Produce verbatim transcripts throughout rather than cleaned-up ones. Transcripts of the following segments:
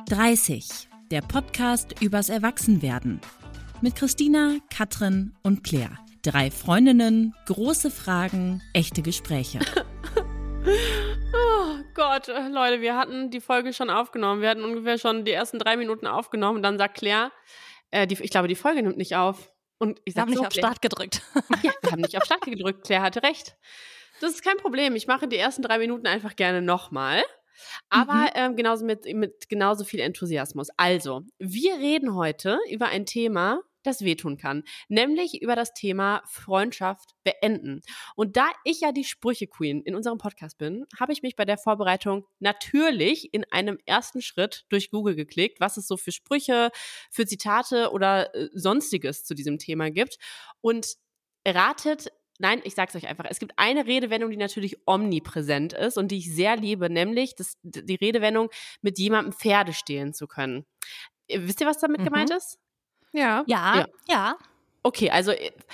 dreißig, der Podcast übers Erwachsenwerden. Mit Christina, Katrin und Claire. Drei Freundinnen, große Fragen, echte Gespräche. Oh Gott, Leute, wir hatten die Folge schon aufgenommen. Wir hatten ungefähr schon die ersten drei Minuten aufgenommen. Und dann sagt Claire, äh, die, ich glaube, die Folge nimmt nicht auf. Und ich Wir haben sag nicht so, auf Claire, Start gedrückt. Ja, wir haben nicht auf Start gedrückt. Claire hatte recht. Das ist kein Problem. Ich mache die ersten drei Minuten einfach gerne nochmal. Aber Mhm. ähm, genauso mit, mit genauso viel Enthusiasmus. Also, wir reden heute über ein Thema, das wehtun kann. Nämlich über das Thema Freundschaft beenden. Und da ich ja die Sprüche-Queen in unserem Podcast bin, habe ich mich bei der Vorbereitung natürlich in einem ersten Schritt durch Google geklickt, was es so für Sprüche, für Zitate oder äh, Sonstiges zu diesem Thema gibt. Und ratet, nein, ich sag's euch einfach, es gibt eine Redewendung, die natürlich omnipräsent ist und die ich sehr liebe, nämlich das, die Redewendung, mit jemandem Pferde stehlen zu können. Wisst ihr, was damit Mhm. gemeint ist? Ja. Ja, Ja. ja. Okay, also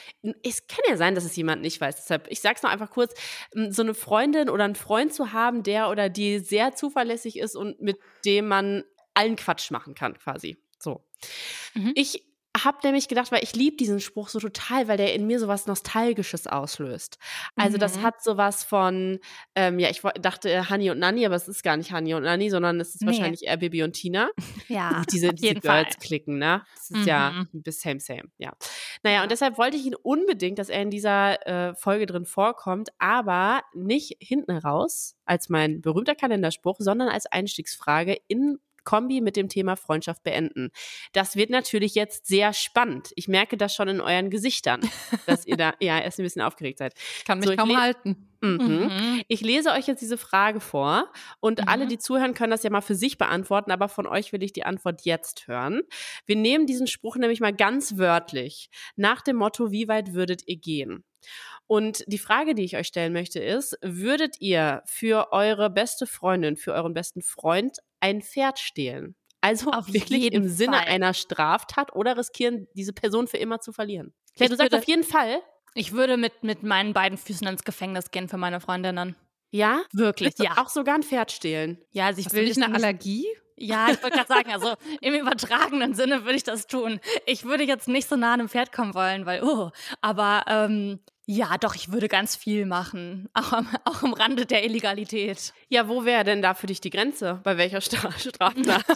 es kann ja sein, dass es jemand nicht weiß. Deshalb, ich sag's noch einfach kurz, so eine Freundin oder einen Freund zu haben, der oder die sehr zuverlässig ist und mit dem man allen Quatsch machen kann, quasi. So. Mhm. Ich habe nämlich gedacht, weil ich liebe diesen Spruch so total, weil der in mir sowas Nostalgisches auslöst. Also das Mhm. hat sowas von, ähm, ja, ich wo- dachte Hani und Nanni, aber es ist gar nicht Hani und Nanni, sondern es ist Nee. wahrscheinlich eher Bibi und Tina. Ja, Diese, auf diese jeden Fall. Girls-Klicken, ne? Das ist ja Mhm. ein bisschen same, same, ja. Naja, und deshalb wollte ich ihn unbedingt, dass er in dieser äh, Folge drin vorkommt, aber nicht hinten raus als mein berühmter Kalenderspruch, sondern als Einstiegsfrage in Kombi mit dem Thema Freundschaft beenden. Das wird natürlich jetzt sehr spannend. Ich merke das schon in euren Gesichtern, dass ihr da ja erst ein bisschen aufgeregt seid. Ich kann mich So, ich kaum le- halten. Mhm. Mhm. Ich lese euch jetzt diese Frage vor und Mhm. alle, die zuhören, können das ja mal für sich beantworten, aber von euch will ich die Antwort jetzt hören. Wir nehmen diesen Spruch nämlich mal ganz wörtlich nach dem Motto, wie weit würdet ihr gehen? Und die Frage, die ich euch stellen möchte, ist, würdet ihr für eure beste Freundin, für euren besten Freund ein Pferd stehlen? Also Auf wirklich jeden im Sinne Fall. einer Straftat oder riskieren, diese Person für immer zu verlieren? Claire, du Ich sagst würde- auf jeden Fall. Ich würde mit, mit meinen beiden Füßen ins Gefängnis gehen für meine Freundinnen. Ja? Wirklich, Willst du ja. auch sogar ein Pferd stehlen? Ja, also ich Hast will du nicht das eine nicht- Allergie? Ja, ich wollte gerade sagen, also im übertragenen Sinne würde ich das tun. Ich würde jetzt nicht so nah an einem Pferd kommen wollen, weil, oh, aber ähm, ja, doch, ich würde ganz viel machen. Auch am, auch am Rande der Illegalität. Ja, wo wäre denn da für dich die Grenze? Bei welcher Stra Straftat?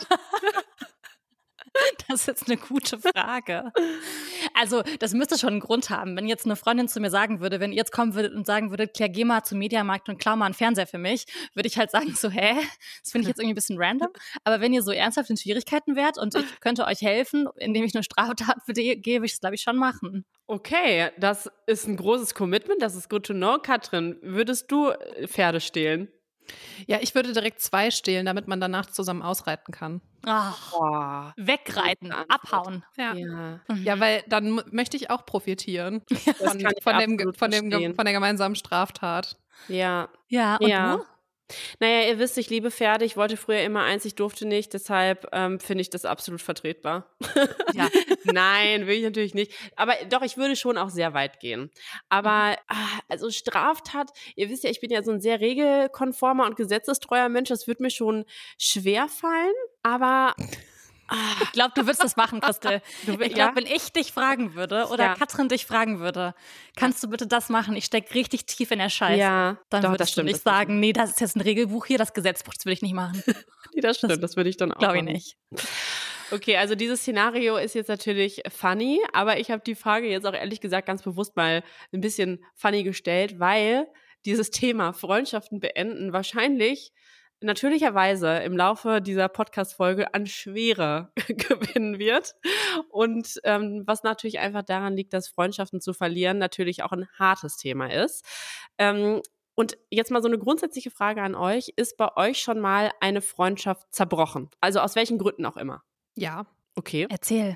Das ist jetzt eine gute Frage. Also, das müsste schon einen Grund haben. Wenn jetzt eine Freundin zu mir sagen würde, wenn ihr jetzt kommen würdet und sagen würdet, Claire, geh mal zum Mediamarkt und klau mal einen Fernseher für mich, würde ich halt sagen so, hä? Das finde ich jetzt irgendwie ein bisschen random. Aber wenn ihr so ernsthaft in Schwierigkeiten wärt und ich könnte euch helfen, indem ich eine Straftat begehe, würde ich es, glaube ich, schon machen. Okay, das ist ein großes Commitment, das ist good to know. Katrin, würdest du äh, Pferde stehlen? Ja, ich würde direkt zwei stehlen, damit man danach zusammen ausreiten kann. Ach, Boah. wegreiten, Gute Antwort. abhauen. Ja. Ja. Ja, weil dann mu- möchte ich auch profitieren von, kann ich von, dem, absolut von, dem, verstehen. von der gemeinsamen Straftat. Ja. Ja, und Ja. du? Naja, ihr wisst, ich liebe Pferde. Ich wollte früher immer eins, ich durfte nicht. Deshalb ähm, finde ich das absolut vertretbar. Ja. Nein, will ich natürlich nicht. Aber doch, ich würde schon auch sehr weit gehen. Aber ah, also Straftat, ihr wisst ja, ich bin ja so ein sehr regelkonformer und gesetzestreuer Mensch. Das wird mir schon schwer fallen. Aber ah, Ich glaube, du würdest das machen, Christel. Du wi- Ich ja? glaube, wenn ich dich fragen würde oder Ja. Katrin dich fragen würde, kannst du bitte das machen? Ich stecke richtig tief in der Scheiße. ja, Dann doch, würdest das du stimmt. nicht das würde ich- sagen, nee, das ist jetzt ein Regelbuch hier, das Gesetzbuch, das will ich nicht machen. Nee, das stimmt, das würde ich dann auch Glaube ich machen. nicht. Okay, also dieses Szenario ist jetzt natürlich funny, aber ich habe die Frage jetzt auch ehrlich gesagt ganz bewusst mal ein bisschen funny gestellt, weil dieses Thema Freundschaften beenden wahrscheinlich natürlicherweise im Laufe dieser Podcast-Folge an Schwere gewinnen wird. Und ähm, was natürlich einfach daran liegt, dass Freundschaften zu verlieren natürlich auch ein hartes Thema ist. Ähm, Und jetzt mal so eine grundsätzliche Frage an euch. Ist bei euch schon mal eine Freundschaft zerbrochen? Also aus welchen Gründen auch immer? Ja. Okay. Erzähl.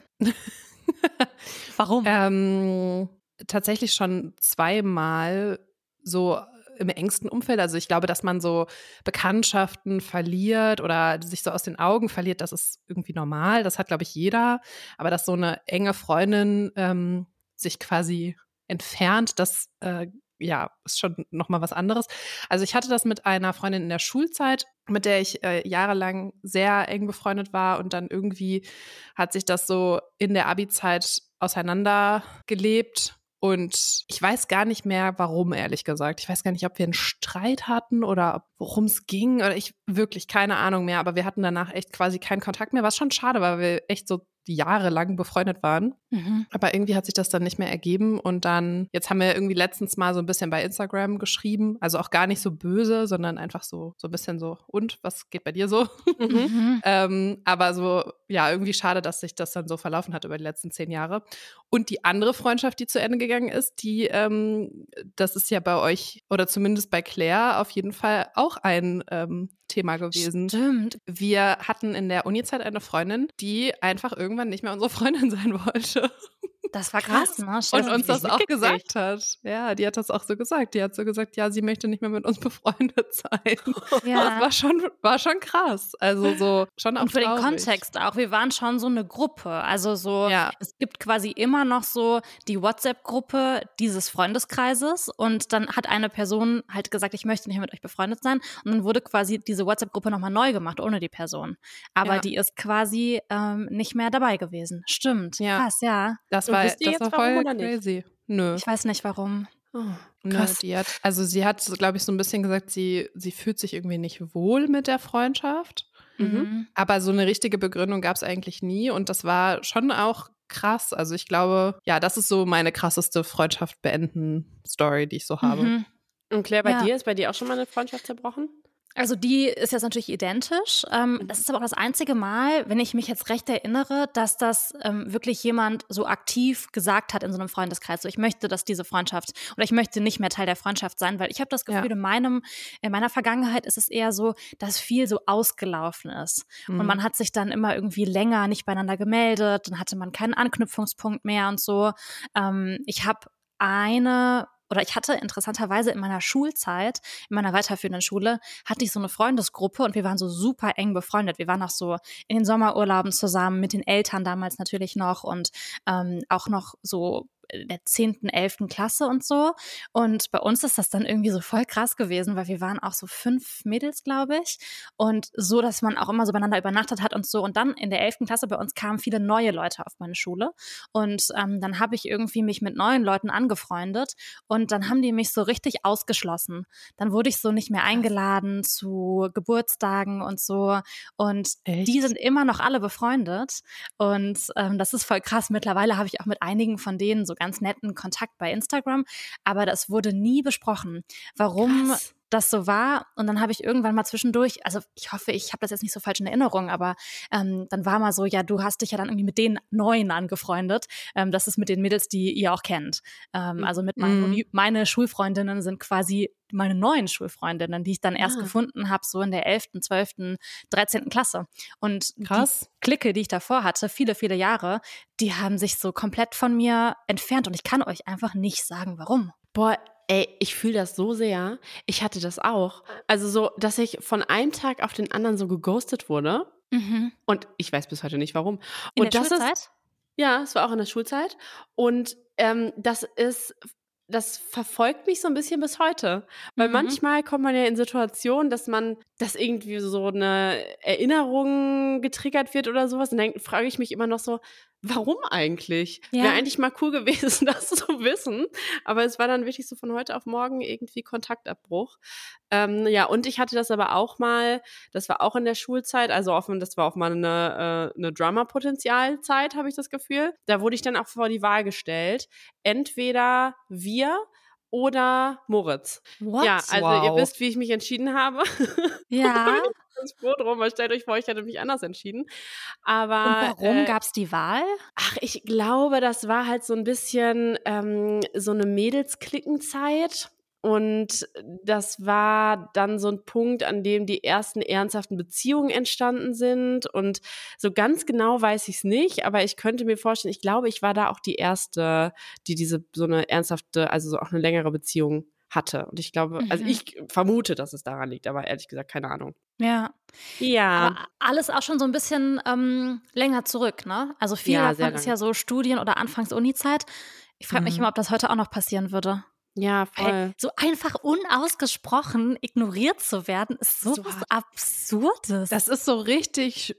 Warum? Ähm, tatsächlich schon zweimal so im engsten Umfeld. Also ich glaube, dass man so Bekanntschaften verliert oder sich so aus den Augen verliert, das ist irgendwie normal. Das hat, glaube ich, jeder. Aber dass so eine enge Freundin ähm, sich quasi entfernt, das äh, ja, ist schon nochmal was anderes. Also ich hatte das mit einer Freundin in der Schulzeit, mit der ich äh, jahrelang sehr eng befreundet war und dann irgendwie hat sich das so in der Abi-Zeit auseinandergelebt. Und ich weiß gar nicht mehr, warum, ehrlich gesagt. Ich weiß gar nicht, ob wir einen Streit hatten oder worum es ging. Oder ich wirklich keine Ahnung mehr. Aber wir hatten danach echt quasi keinen Kontakt mehr, was schon schade war, weil wir echt so jahrelang befreundet waren. Mhm. Aber irgendwie hat sich das dann nicht mehr ergeben. Und dann, jetzt haben wir irgendwie letztens mal so ein bisschen bei Instagram geschrieben. Also auch gar nicht so böse, sondern einfach so, so ein bisschen so, und, was geht bei dir so? Mhm. ähm, aber so, ja, irgendwie schade, dass sich das dann so verlaufen hat über die letzten zehn Jahre. Und die andere Freundschaft, die zu Ende gegangen ist, die, ähm, das ist ja bei euch, oder zumindest bei Claire, auf jeden Fall auch ein ähm, Thema gewesen. Stimmt. Wir hatten in der Uni-Zeit eine Freundin, die einfach irgendwann nicht mehr unsere Freundin sein wollte. Das war krass, ne? Und Stimmt. uns das nicht auch mitgekriegt. gesagt hat. Ja, die hat das auch so gesagt. Die hat so gesagt, ja, sie möchte nicht mehr mit uns befreundet sein. Ja. Das war schon, war schon krass. Also so schon auch Und für den traurig. Kontext auch, wir waren schon so eine Gruppe. Also so, Ja. es gibt quasi immer noch so die WhatsApp-Gruppe dieses Freundeskreises und dann hat eine Person halt gesagt, ich möchte nicht mehr mit euch befreundet sein und dann wurde quasi diese WhatsApp-Gruppe nochmal neu gemacht, ohne die Person. Aber Ja. die ist quasi ähm, nicht mehr dabei gewesen. Stimmt, Ja. krass, ja. Das Und war, wisst ihr das jetzt, war warum voll oder nicht? crazy. Nö. Ich weiß nicht, warum. Oh, Nö, krass. die hat, also sie hat, glaube ich, so ein bisschen gesagt, sie, sie fühlt sich irgendwie nicht wohl mit der Freundschaft. Mhm. Aber so eine richtige Begründung gab es eigentlich nie. Und das war schon auch krass. Also ich glaube, ja, das ist so meine krasseste Freundschaft beenden Story, die ich so habe. Mhm. Und Claire, bei Ja. dir ist bei dir auch schon mal eine Freundschaft zerbrochen? Also die ist jetzt natürlich identisch. Ähm, das ist aber auch das einzige Mal, wenn ich mich jetzt recht erinnere, dass das ähm, wirklich jemand so aktiv gesagt hat in so einem Freundeskreis. So, ich möchte, dass diese Freundschaft oder ich möchte nicht mehr Teil der Freundschaft sein, weil ich habe das Gefühl, Ja. in meinem, in meiner Vergangenheit ist es eher so, dass viel so ausgelaufen ist. Mhm. Und man hat sich dann immer irgendwie länger nicht beieinander gemeldet, dann hatte man keinen Anknüpfungspunkt mehr und so. Ähm, ich habe eine Oder ich hatte interessanterweise in meiner Schulzeit, in meiner weiterführenden Schule, hatte ich so eine Freundesgruppe und wir waren so super eng befreundet. Wir waren auch so in den Sommerurlauben zusammen, mit den Eltern damals natürlich noch und ähm, auch noch so in der zehnten, elften Klasse und so. Und bei uns ist das dann irgendwie so voll krass gewesen, weil wir waren auch so fünf Mädels, glaube ich. Und so, dass man auch immer so beieinander übernachtet hat und so. Und dann in der elften Klasse bei uns kamen viele neue Leute auf meine Schule. Und ähm, dann habe ich irgendwie mich mit neuen Leuten angefreundet. Und dann haben die mich so richtig ausgeschlossen. Dann wurde ich so nicht mehr eingeladen zu Geburtstagen und so. Und Echt? die sind immer noch alle befreundet. Und ähm, das ist voll krass. Mittlerweile habe ich auch mit einigen von denen so ganz netten Kontakt bei Instagram. Aber das wurde nie besprochen. Warum Krass. das so war. Und dann habe ich irgendwann mal zwischendurch, also ich hoffe, ich habe das jetzt nicht so falsch in Erinnerung, aber ähm, dann war mal so, ja, du hast dich ja dann irgendwie mit den Neuen angefreundet. Ähm, das ist mit den Mädels, die ihr auch kennt. Ähm, also mit meinen, Mhm. Uni- meine Schulfreundinnen sind quasi meine neuen Schulfreundinnen, die ich dann erst Ah. gefunden habe, so in der elften, zwölften, dreizehnten Klasse. Und Krass. die Clique, die ich davor hatte, viele, viele Jahre, die haben sich so komplett von mir entfernt und ich kann euch einfach nicht sagen, warum. Boah, ey, ich fühle das so sehr. Ich hatte das auch. Also so, dass ich von einem Tag auf den anderen so geghostet wurde. Mhm. Und ich weiß bis heute nicht, warum. In und der das Schulzeit? Ist, ja, es war auch in der Schulzeit. Und ähm, das ist, das verfolgt mich so ein bisschen bis heute. Weil Mhm. manchmal kommt man ja in Situationen, dass man, dass irgendwie so eine Erinnerung getriggert wird oder sowas. Und dann frage ich mich immer noch so, warum eigentlich? Ja. Wäre eigentlich mal cool gewesen, das zu wissen. Aber es war dann wirklich so von heute auf morgen irgendwie Kontaktabbruch. Ähm, ja, und ich hatte das aber auch mal, das war auch in der Schulzeit, also offen, das war auch mal eine, äh, eine Drama-Potenzial-Zeit, habe ich das Gefühl. Da wurde ich dann auch vor die Wahl gestellt. Entweder wir oder Moritz. What? Ja, also Wow. ihr wisst, wie ich mich entschieden habe. Ja. Ich bin froh drum, weil stellt euch vor, ich hätte mich anders entschieden. Aber Und warum äh, gab's die Wahl? Ach, ich glaube, das war halt so ein bisschen ähm, so eine Mädelsklickenzeit. Und das war dann so ein Punkt, an dem die ersten ernsthaften Beziehungen entstanden sind. Und so ganz genau weiß ich es nicht, aber ich könnte mir vorstellen, ich glaube, ich war da auch die Erste, die diese so eine ernsthafte, also so auch eine längere Beziehung hatte. Und ich glaube, also Mhm. ich vermute, dass es daran liegt, aber ehrlich gesagt, keine Ahnung. Ja. Ja. Aber alles auch schon so ein bisschen ähm, länger zurück, ne? Also viel Ja, sehr davon ist lang. ja so Studien- oder Anfangs-Uni-Zeit. Ich frage mich Mhm. immer, ob das heute auch noch passieren würde. Ja, voll. Ey, so einfach unausgesprochen ignoriert zu werden, ist so So was hart. Absurdes. Das ist so richtig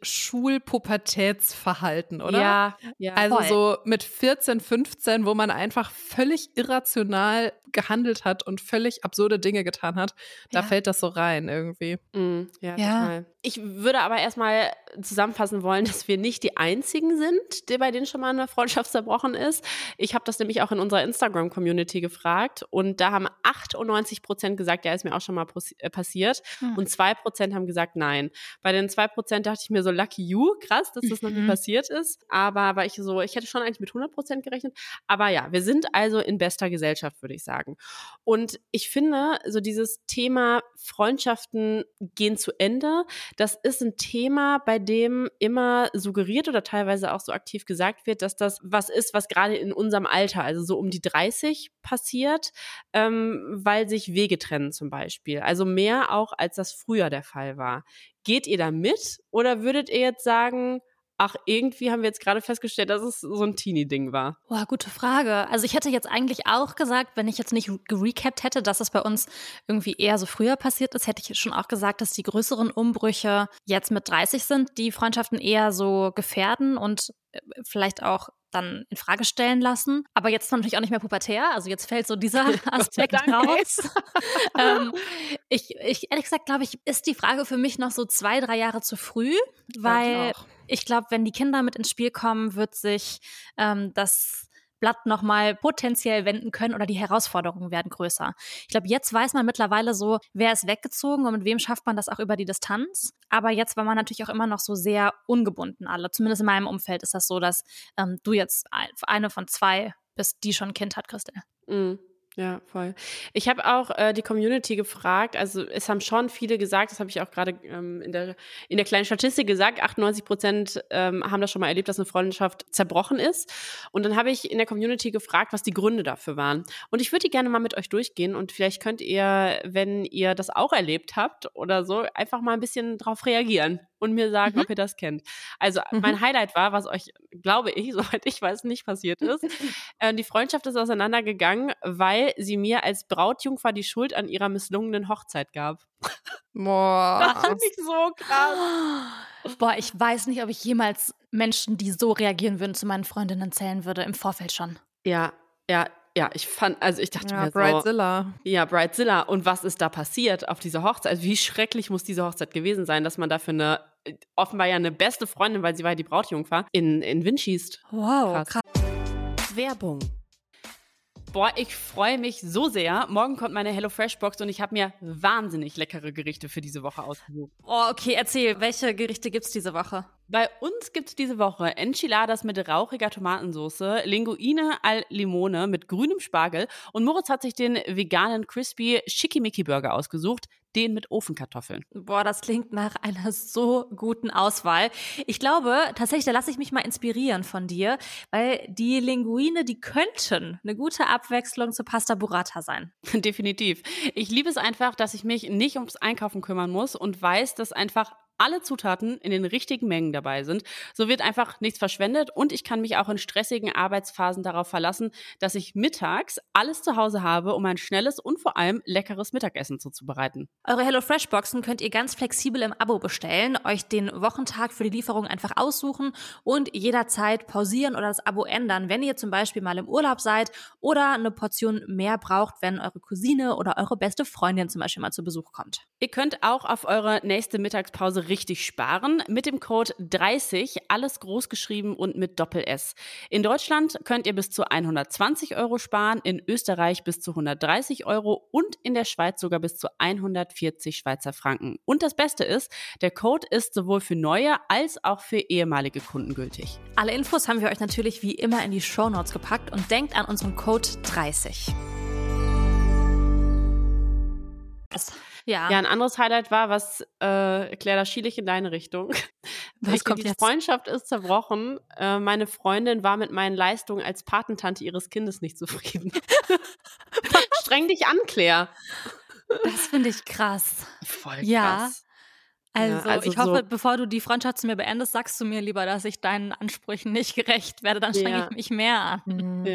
Schulpubertätsverhalten, oder? Ja, ja. Also voll. so mit vierzehn, fünfzehn, wo man einfach völlig irrational gehandelt hat und völlig absurde Dinge getan hat, da Ja. fällt das so rein irgendwie. Mm, ja, Ja. total. Ich würde aber erstmal zusammenfassen wollen, dass wir nicht die Einzigen sind, die, bei denen schon mal eine Freundschaft zerbrochen ist. Ich habe das nämlich auch in unserer Instagram-Community gefragt und da haben achtundneunzig Prozent gesagt, ja, ist mir auch schon mal possi- äh, passiert Hm. und zwei Prozent haben gesagt, nein. Bei den zwei Prozent dachte ich mir so, lucky you, krass, dass das noch nie Mhm. passiert ist. Aber weil ich so, ich hätte schon eigentlich mit hundert Prozent gerechnet. Aber ja, wir sind also in bester Gesellschaft, würde ich sagen. Und ich finde, so dieses Thema Freundschaften gehen zu Ende, das ist ein Thema, bei dem immer suggeriert oder teilweise auch so aktiv gesagt wird, dass das was ist, was gerade in unserem Alter, also so um die dreißig passiert, ähm, weil sich Wege trennen zum Beispiel. Also mehr auch, als das früher der Fall war. Geht ihr da mit oder würdet ihr jetzt sagen, ach, irgendwie haben wir jetzt gerade festgestellt, dass es so ein Teenie-Ding war? Boah, gute Frage. Also ich hätte jetzt eigentlich auch gesagt, wenn ich jetzt nicht gerecapt hätte, dass es bei uns irgendwie eher so früher passiert ist, hätte ich schon auch gesagt, dass die größeren Umbrüche jetzt mit dreißig sind, die Freundschaften eher so gefährden und äh, vielleicht auch dann in Frage stellen lassen. Aber jetzt natürlich auch nicht mehr pubertär. Also jetzt fällt so dieser Aspekt Dank, ey. raus. ähm, ich, ich, ehrlich gesagt, glaube ich, ist die Frage für mich noch so zwei, drei Jahre zu früh, weil auch. ich glaube, wenn die Kinder mit ins Spiel kommen, wird sich ähm, das Blatt nochmal potenziell wenden können oder die Herausforderungen werden größer. Ich glaube, jetzt weiß man mittlerweile so, wer ist weggezogen und mit wem schafft man das auch über die Distanz. Aber jetzt war man natürlich auch immer noch so sehr ungebunden alle. Zumindest in meinem Umfeld ist das so, dass ähm, du jetzt ein- eine von zwei bist, die schon ein Kind hat, Christel. Mm, ja, voll. Ich habe auch äh, die Community gefragt, also es haben schon viele gesagt, das habe ich auch gerade ähm, in, der, in der kleinen Statistik gesagt, achtundneunzig Prozent ähm, haben das schon mal erlebt, dass eine Freundschaft zerbrochen ist. Und dann habe ich in der Community gefragt, was die Gründe dafür waren. Und ich würde die gerne mal mit euch durchgehen und vielleicht könnt ihr, wenn ihr das auch erlebt habt oder so, einfach mal ein bisschen drauf reagieren und mir sagen, Mhm. ob ihr das kennt. Also Mhm. mein Highlight war, was euch, glaube ich, soweit ich weiß, nicht passiert ist. Äh, die Freundschaft ist auseinandergegangen, weil sie mir als Brautjungfer die Schuld an ihrer misslungenen Hochzeit gab. Boah. Das finde ich so krass. Boah, ich weiß nicht, ob ich jemals Menschen, die so reagieren würden, zu meinen Freundinnen zählen würde, im Vorfeld schon. Ja, ja, ja, ich fand, also ich dachte Ja, mir so, Bridezilla. ja, Bridezilla. Und was ist da passiert auf dieser Hochzeit? Also wie schrecklich muss diese Hochzeit gewesen sein, dass man dafür eine, äh, offenbar ja eine beste Freundin, weil sie war ja die Brautjungfer, in, in Wind schießt. Wow, Krass. krass. Werbung. Boah, ich freue mich so sehr. Morgen kommt meine HelloFresh-Box und ich habe mir wahnsinnig leckere Gerichte für diese Woche ausgesucht. Oh, okay, erzähl, welche Gerichte gibt's diese Woche? Bei uns gibt es diese Woche Enchiladas mit rauchiger Tomatensauce, Linguine al Limone mit grünem Spargel und Moritz hat sich den veganen Crispy Schickimicki Burger ausgesucht, den mit Ofenkartoffeln. Boah, das klingt nach einer so guten Auswahl. Ich glaube, tatsächlich, da lasse ich mich mal inspirieren von dir, weil die Linguine, die könnten eine gute Abwechslung zu Pasta Burrata sein. Definitiv. Ich liebe es einfach, dass ich mich nicht ums Einkaufen kümmern muss und weiß, dass einfach alle Zutaten in den richtigen Mengen dabei sind. So wird einfach nichts verschwendet und ich kann mich auch in stressigen Arbeitsphasen darauf verlassen, dass ich mittags alles zu Hause habe, um ein schnelles und vor allem leckeres Mittagessen zuzubereiten. Eure HelloFresh-Boxen könnt ihr ganz flexibel im Abo bestellen, euch den Wochentag für die Lieferung einfach aussuchen und jederzeit pausieren oder das Abo ändern, wenn ihr zum Beispiel mal im Urlaub seid oder eine Portion mehr braucht, wenn eure Cousine oder eure beste Freundin zum Beispiel mal zu Besuch kommt. Ihr könnt auch auf eure nächste Mittagspause richtig sparen mit dem Code dreißig, alles groß geschrieben und mit Doppel-S. In Deutschland könnt ihr bis zu hundertzwanzig Euro sparen, in Österreich bis zu hundertdreißig Euro und in der Schweiz sogar bis zu hundertvierzig Schweizer Franken. Und das Beste ist, der Code ist sowohl für neue als auch für ehemalige Kunden gültig. Alle Infos haben wir euch natürlich wie immer in die Shownotes gepackt und denkt an unseren Code dreißig. Ja, Ja, ein anderes Highlight war, was, äh, Claire, da schiele ich in deine Richtung. Was Ich, kommt die jetzt? Freundschaft ist zerbrochen. Äh, meine Freundin war mit meinen Leistungen als Patentante ihres Kindes nicht zufrieden. Streng dich an, Claire. das finde ich krass. Voll Ja. krass. Also, Ja, also ich hoffe, so- bevor du die Freundschaft zu mir beendest, sagst du mir lieber, dass ich deinen Ansprüchen nicht gerecht werde, dann strenge Ja. ich mich mehr an. Mhm. Ja.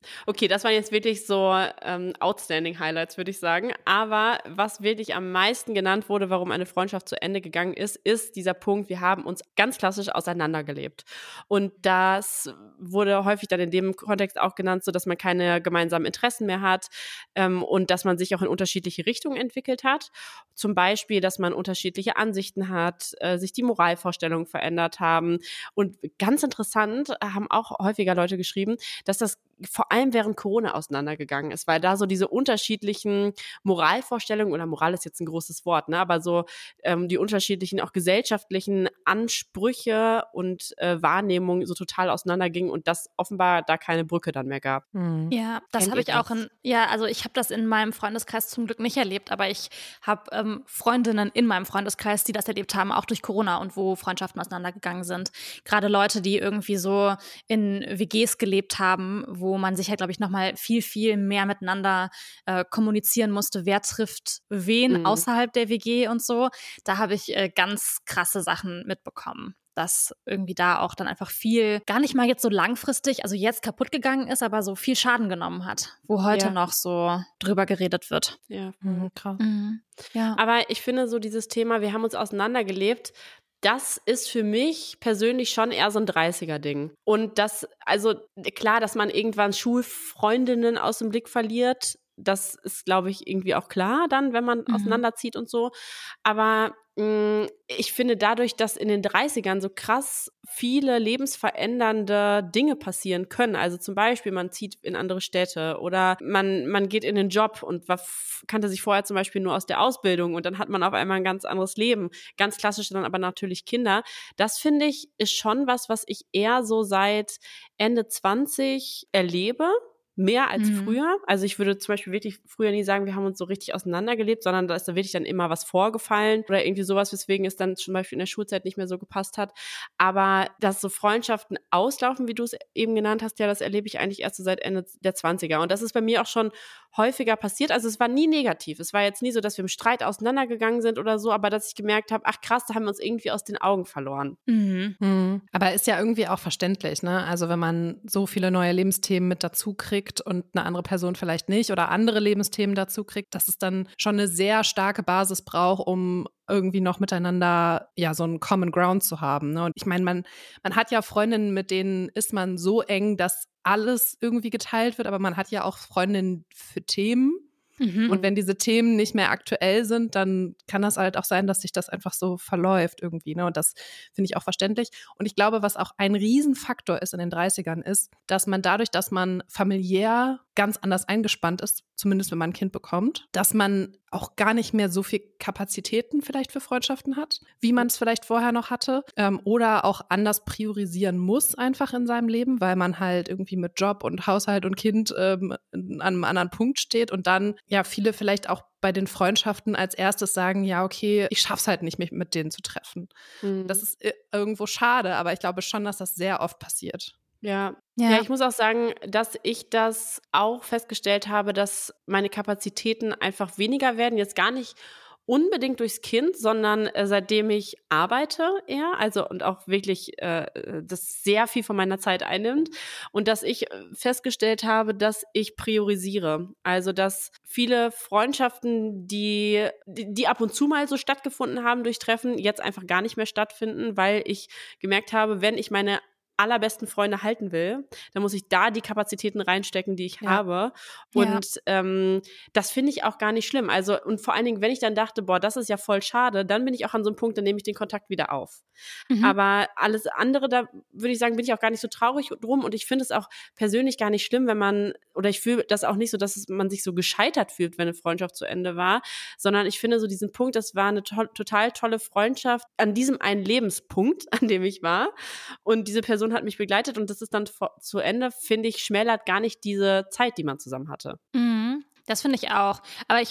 Okay, das waren jetzt wirklich so ähm, outstanding Highlights, würde ich sagen. Aber was wirklich am meisten genannt wurde, warum eine Freundschaft zu Ende gegangen ist, ist dieser Punkt, wir haben uns ganz klassisch auseinandergelebt. Und das wurde häufig dann in dem Kontext auch genannt, so dass man keine gemeinsamen Interessen mehr hat ähm, und dass man sich auch in unterschiedliche Richtungen entwickelt hat. Zum Beispiel, dass man unterschiedliche Ansichten hat, äh, sich die Moralvorstellungen verändert haben. Und ganz interessant, haben auch häufiger Leute geschrieben, dass das vor allem während Corona auseinandergegangen ist, weil da so diese unterschiedlichen Moralvorstellungen, oder Moral ist jetzt ein großes Wort, ne, aber so ähm, die unterschiedlichen auch gesellschaftlichen Ansprüche und äh, Wahrnehmungen so total auseinandergingen und dass offenbar da keine Brücke dann mehr gab. Mhm. Ja, das Kennt habe ihr ich auch das? in, ja, also ich habe das in meinem Freundeskreis zum Glück nicht erlebt, aber ich habe ähm, Freundinnen in meinem Freundeskreis, die das erlebt haben, auch durch Corona und wo Freundschaften auseinandergegangen sind. Gerade Leute, die irgendwie so in W Gs gelebt haben, wo man sich halt, glaube ich, nochmal viel, viel mehr miteinander äh, kommunizieren musste, wer trifft wen Mhm. außerhalb der W G und so. Da habe ich äh, ganz krasse Sachen mitbekommen, dass irgendwie da auch dann einfach viel, gar nicht mal jetzt so langfristig, also jetzt kaputt gegangen ist, aber so viel Schaden genommen hat, wo heute Ja. noch so drüber geredet wird. Ja. Mhm, krass. Mhm. Ja. Aber ich finde so dieses Thema, wir haben uns auseinandergelebt, das ist für mich persönlich schon eher so ein dreißiger-Ding. Und das, also klar, dass man irgendwann Schulfreundinnen aus dem Blick verliert, das ist, glaube ich, irgendwie auch klar dann, wenn man Mhm. auseinanderzieht und so. Aber mh, ich finde dadurch, dass in den dreißigern so krass viele lebensverändernde Dinge passieren können, also zum Beispiel, man zieht in andere Städte oder man, man geht in den Job und war, kannte sich vorher zum Beispiel nur aus der Ausbildung und dann hat man auf einmal ein ganz anderes Leben. Ganz klassisch dann aber natürlich Kinder. Das finde ich ist schon was, was ich eher so seit Ende zwanzig erlebe. Mehr als Mhm. früher. Also ich würde zum Beispiel wirklich früher nie sagen, wir haben uns so richtig auseinandergelebt, sondern da ist da wirklich dann immer was vorgefallen oder irgendwie sowas, weswegen es dann zum Beispiel in der Schulzeit nicht mehr so gepasst hat. Aber dass so Freundschaften auslaufen, wie du es eben genannt hast, ja, das erlebe ich eigentlich erst so seit Ende der zwanziger. Und das ist bei mir auch schon häufiger passiert. Also es war nie negativ. Es war jetzt nie so, dass wir im Streit auseinandergegangen sind oder so, aber dass ich gemerkt habe, ach krass, da haben wir uns irgendwie aus den Augen verloren. Mhm. Mhm. Aber ist ja irgendwie auch verständlich, ne? Also wenn man so viele neue Lebensthemen mit dazu kriegt und eine andere Person vielleicht nicht oder andere Lebensthemen dazu kriegt, dass es dann schon eine sehr starke Basis braucht, um irgendwie noch miteinander ja so einen Common Ground zu haben. Ne? Und ich meine, man, man hat ja Freundinnen, mit denen ist man so eng, dass alles irgendwie geteilt wird, aber man hat ja auch Freundinnen für Themen. Mhm. Und wenn diese Themen nicht mehr aktuell sind, dann kann das halt auch sein, dass sich das einfach so verläuft irgendwie. Ne? Und das finde ich auch verständlich. Und ich glaube, was auch ein Riesenfaktor ist in den dreißigern ist, dass man dadurch, dass man familiär ganz anders eingespannt ist, zumindest wenn man ein Kind bekommt, dass man auch gar nicht mehr so viel Kapazitäten vielleicht für Freundschaften hat, wie man es vielleicht vorher noch hatte, ähm, oder auch anders priorisieren muss einfach in seinem Leben, weil man halt irgendwie mit Job und Haushalt und Kind ähm, an einem anderen Punkt steht und dann ja viele vielleicht auch bei den Freundschaften als erstes sagen, ja okay, ich schaff's halt nicht, mich mit denen zu treffen. Mhm. Das ist äh, irgendwo schade, aber ich glaube schon, dass das sehr oft passiert. Ja. Ja. Ja, ich muss auch sagen, dass ich das auch festgestellt habe, dass meine Kapazitäten einfach weniger werden. Jetzt gar nicht unbedingt durchs Kind, sondern äh, seitdem ich arbeite eher, also und auch wirklich äh, das sehr viel von meiner Zeit einnimmt und dass ich äh, festgestellt habe, dass ich priorisiere. Also dass viele Freundschaften, die, die die ab und zu mal so stattgefunden haben durch Treffen, jetzt einfach gar nicht mehr stattfinden, weil ich gemerkt habe, wenn ich meine allerbesten Freunde halten will, dann muss ich da die Kapazitäten reinstecken, die ich Ja. habe. Und ähm, das finde ich auch gar nicht schlimm. Also, und vor allen Dingen, wenn ich dann dachte, boah, das ist ja voll schade, dann bin ich auch an so einem Punkt, dann nehme ich den Kontakt wieder auf. Mhm. Aber alles andere, da würde ich sagen, bin ich auch gar nicht so traurig drum. Und ich finde es auch persönlich gar nicht schlimm, wenn man, oder ich fühle das auch nicht so, dass es, man sich so gescheitert fühlt, wenn eine Freundschaft zu Ende war, sondern ich finde so diesen Punkt, das war eine to- total tolle Freundschaft an diesem einen Lebenspunkt, an dem ich war. Und diese Person hat mich begleitet und das ist dann vor, zu Ende, finde ich, schmälert gar nicht diese Zeit, die man zusammen hatte. Mhm. Das finde ich auch. Aber ich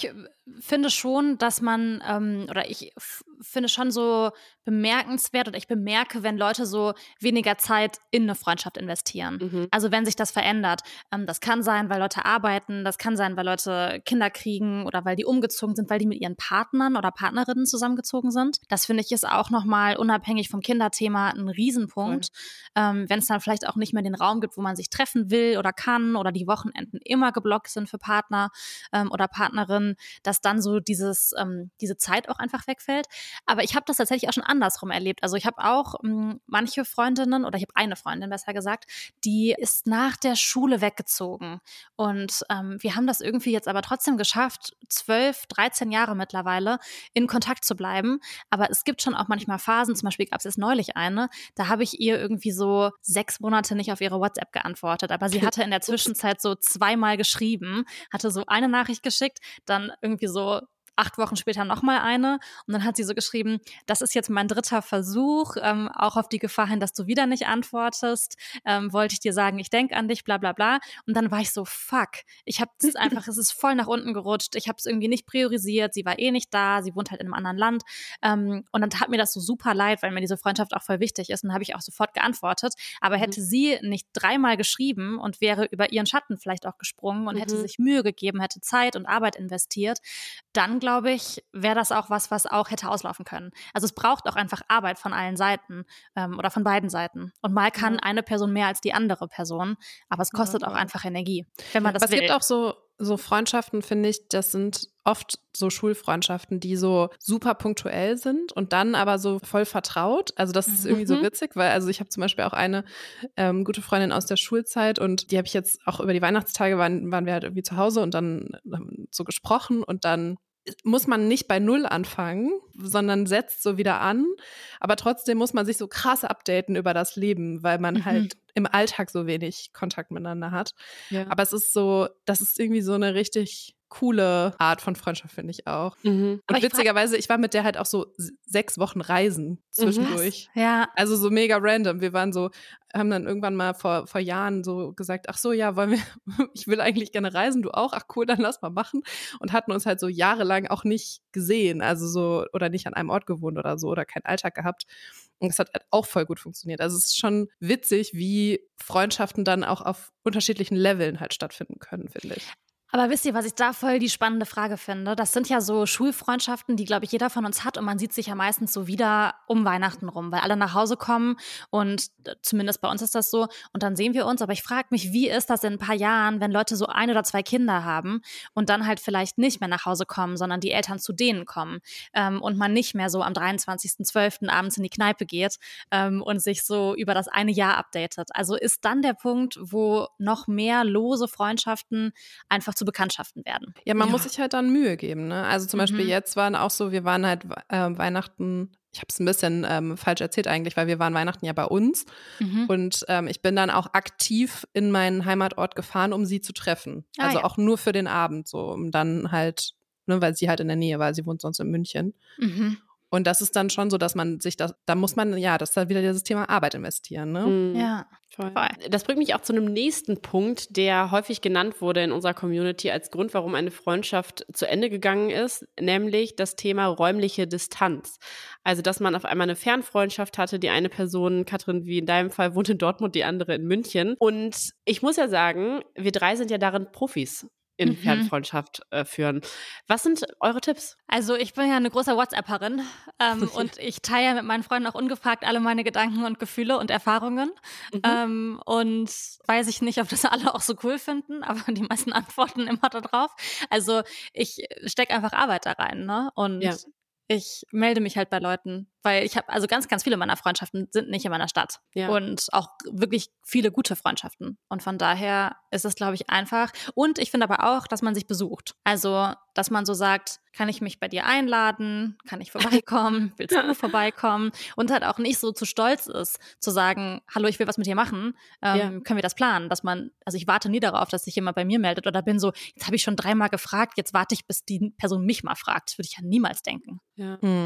finde schon, dass man, ähm, oder ich f- finde schon so bemerkenswert oder ich bemerke, wenn Leute so weniger Zeit in eine Freundschaft investieren. Mhm. Also wenn sich das verändert. Ähm, das kann sein, weil Leute arbeiten, das kann sein, weil Leute Kinder kriegen oder weil die umgezogen sind, weil die mit ihren Partnern oder Partnerinnen zusammengezogen sind. Das finde ich ist auch nochmal unabhängig vom Kinderthema ein Riesenpunkt. Ähm, wenn es dann vielleicht auch nicht mehr den Raum gibt, wo man sich treffen will oder kann oder die Wochenenden immer geblockt sind für Partner ähm, oder Partnerinnen, dass dann so dieses, ähm, diese Zeit auch einfach wegfällt. Aber ich habe das tatsächlich auch schon andersrum erlebt. Also ich habe auch ähm, manche Freundinnen oder ich habe eine Freundin, besser gesagt, die ist nach der Schule weggezogen. Und ähm, wir haben das irgendwie jetzt aber trotzdem geschafft, zwölf, dreizehn Jahre mittlerweile in Kontakt zu bleiben. Aber es gibt schon auch manchmal Phasen, zum Beispiel gab es jetzt neulich eine, da habe ich ihr irgendwie so sechs Monate nicht auf ihre WhatsApp geantwortet. Aber sie hatte in der Zwischenzeit so zweimal geschrieben, hatte so eine Nachricht geschickt, dann irgendwie so acht Wochen später nochmal eine und dann hat sie so geschrieben, das ist jetzt mein dritter Versuch, ähm, auch auf die Gefahr hin, dass du wieder nicht antwortest, ähm, wollte ich dir sagen, ich denke an dich, bla bla bla. Und dann war ich so, fuck, ich habe es einfach, es ist voll nach unten gerutscht, ich habe es irgendwie nicht priorisiert, sie war eh nicht da, sie wohnt halt in einem anderen Land ähm, und dann tat mir das so super leid, weil mir diese Freundschaft auch voll wichtig ist und dann habe ich auch sofort geantwortet, aber hätte sie nicht dreimal geschrieben und wäre über ihren Schatten vielleicht auch gesprungen und Mhm. hätte sich Mühe gegeben, hätte Zeit und Arbeit investiert, dann glaube ich, wäre das auch was, was auch hätte auslaufen können. Also es braucht auch einfach Arbeit von allen Seiten ähm, oder von beiden Seiten. Und mal kann Ja. eine Person mehr als die andere Person, aber es kostet Ja. auch einfach Energie, wenn man das Aber es will. gibt auch so, so Freundschaften, finde ich, das sind oft so Schulfreundschaften, die so super punktuell sind und dann aber so voll vertraut. Also das ist irgendwie so Mhm. witzig, weil also ich habe zum Beispiel auch eine ähm, gute Freundin aus der Schulzeit und die habe ich jetzt auch über die Weihnachtstage, waren, waren wir halt irgendwie zu Hause und dann ähm, so gesprochen und dann muss man nicht bei Null anfangen, sondern setzt so wieder an. Aber trotzdem muss man sich so krass updaten über das Leben, weil man Mhm. halt im Alltag so wenig Kontakt miteinander hat. Ja. Aber es ist so, das ist irgendwie so eine richtig coole Art von Freundschaft, finde ich auch. Mhm. Aber Und ich frag- witzigerweise, ich war mit der halt auch so s- sechs Wochen reisen zwischendurch. Ja, Also so mega random. Wir waren so, haben dann irgendwann mal vor, vor Jahren so gesagt, ach so, ja, wollen wir, ich will eigentlich gerne reisen, du auch, ach cool, dann lass mal machen. Und hatten uns halt so jahrelang auch nicht gesehen, also so, oder nicht an einem Ort gewohnt oder so, oder keinen Alltag gehabt. Und es hat halt auch voll gut funktioniert. Also es ist schon witzig, wie Freundschaften dann auch auf unterschiedlichen Leveln halt stattfinden können, finde ich. aber wisst ihr, was ich da voll die spannende Frage finde? Das sind ja so Schulfreundschaften, die, glaube ich, jeder von uns hat und man sieht sich ja meistens so wieder um Weihnachten rum, weil alle nach Hause kommen und äh, zumindest bei uns ist das so und dann sehen wir uns, aber ich frage mich, wie ist das in ein paar Jahren, wenn Leute so ein oder zwei Kinder haben und dann halt vielleicht nicht mehr nach Hause kommen, sondern die Eltern zu denen kommen ähm, und man nicht mehr so am dreiundzwanzigsten zwölften abends in die Kneipe geht ähm, und sich so über das eine Jahr updatet. Also ist dann der Punkt, wo noch mehr lose Freundschaften einfach zu Bekanntschaften werden. Ja, man Ja. muss sich halt dann Mühe geben, ne? Also zum Beispiel Mhm. jetzt waren auch so, wir waren halt äh, Weihnachten, ich habe es ein bisschen ähm, falsch erzählt eigentlich, weil wir waren Weihnachten ja bei uns Mhm. und ähm, ich bin dann auch aktiv in meinen Heimatort gefahren, um sie zu treffen. Ah, Also ja. auch nur für den Abend, so um dann halt, ne, weil sie halt in der Nähe war, sie wohnt sonst in München. Mhm. Und das ist dann schon so, dass man sich das, da muss man, ja, das ist halt wieder dieses Thema Arbeit investieren, ne? Mhm. Ja. Voll. Voll. Das bringt mich auch zu einem nächsten Punkt, der häufig genannt wurde in unserer Community als Grund, warum eine Freundschaft zu Ende gegangen ist, nämlich das Thema räumliche Distanz. Also, dass man auf einmal eine Fernfreundschaft hatte. Die eine Person, Katrin, wie in deinem Fall, wohnt in Dortmund, die andere in München. Und ich muss ja sagen, wir drei sind ja darin Profis in Mhm. Fernfreundschaft äh, führen. Was sind eure Tipps? Also ich bin ja eine große WhatsApperin ähm, und ich teile ja mit meinen Freunden auch ungefragt alle meine Gedanken und Gefühle und Erfahrungen. Mhm. Ähm, und weiß ich nicht, ob das alle auch so cool finden, aber die meisten antworten immer da drauf. Also ich stecke einfach Arbeit da rein, ne? Und Ja. ich melde mich halt bei Leuten, weil ich habe, also ganz, ganz viele meiner Freundschaften sind nicht in meiner Stadt. Ja. Und auch wirklich viele gute Freundschaften. Und von daher ist es, glaube ich, einfach. Und ich finde aber auch, dass man sich besucht. Also, dass man so sagt, kann ich mich bei dir einladen? Kann ich vorbeikommen? Willst du vorbeikommen? Und halt auch nicht so zu stolz ist, zu sagen, hallo, ich will was mit dir machen. Ähm, Ja. Können wir das planen? Dass man, also ich warte nie darauf, dass sich jemand bei mir meldet oder bin so, jetzt habe ich schon dreimal gefragt, jetzt warte ich, bis die Person mich mal fragt. Das würde ich ja niemals denken. Ja. Mhm.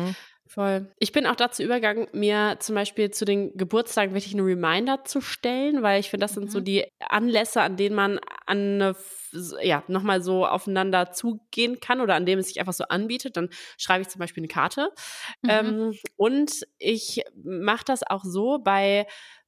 Voll. Ich bin auch dazu übergegangen, mir zum Beispiel zu den Geburtstagen wirklich einen Reminder zu stellen, weil ich finde, das sind Mhm. so die Anlässe, an denen man an eine, ja, nochmal so aufeinander zugehen kann oder an dem es sich einfach so anbietet. Dann schreibe ich zum Beispiel eine Karte. Mhm. Ähm, und ich mache das auch so bei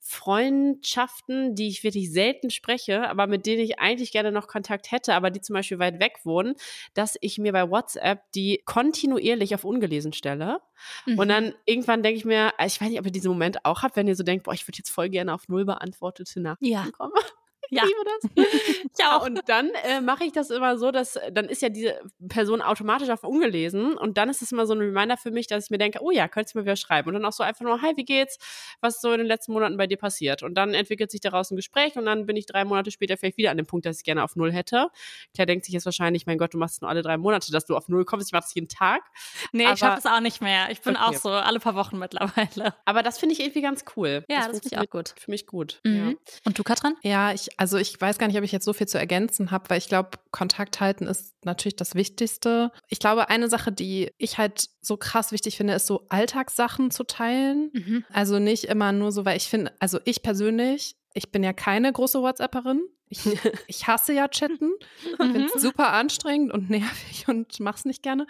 Freundschaften, die ich wirklich selten spreche, aber mit denen ich eigentlich gerne noch Kontakt hätte, aber die zum Beispiel weit weg wohnen, dass ich mir bei WhatsApp die kontinuierlich auf ungelesen stelle. Mhm. Und dann irgendwann denke ich mir, ich weiß nicht, ob ihr diesen Moment auch habt, wenn ihr so denkt, boah, ich würde jetzt voll gerne auf null beantwortete Nachrichten Ja. kommen. Ich Ja. liebe das. Ich auch. Und dann äh, mache ich das immer so, dass dann ist ja diese Person automatisch auf ungelesen und dann ist es immer so ein Reminder für mich, dass ich mir denke, oh ja, könntest du mir wieder schreiben. Und dann auch so einfach nur, hi, wie geht's? Was ist so in den letzten Monaten bei dir passiert? Und dann entwickelt sich daraus ein Gespräch und dann bin ich drei Monate später vielleicht wieder an dem Punkt, dass ich gerne auf null hätte. Claire denkt sich jetzt wahrscheinlich, mein Gott, du machst es nur alle drei Monate, dass du auf null kommst. Ich mache das jeden Tag. Nee, Aber- ich schaffe es auch nicht mehr. Ich bin Okay. auch so alle paar Wochen mittlerweile. Aber das finde ich irgendwie ganz cool. Ja, das finde ich auch funktioniert gut. Für mich gut. Mhm. Ja. Und du, Katrin? Ja, ich, also ich weiß gar nicht, ob ich jetzt so viel zu ergänzen habe, weil ich glaube, Kontakt halten ist natürlich das Wichtigste. Ich glaube, eine Sache, die ich halt so krass wichtig finde, ist so Alltagssachen zu teilen. Mhm. Also nicht immer nur so, weil ich finde, also ich persönlich, ich bin ja keine große WhatsApperin. Ich, ich hasse ja Chatten. Ich finde es super anstrengend und nervig und mach's nicht gerne.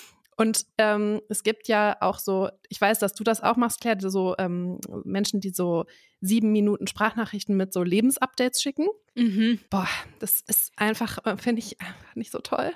Und ähm, es gibt ja auch so, ich weiß, dass du das auch machst, Claire, so ähm, Menschen, die so sieben Minuten Sprachnachrichten mit so Lebensupdates schicken. Mhm. Boah, das ist einfach, äh, finde ich einfach nicht so toll.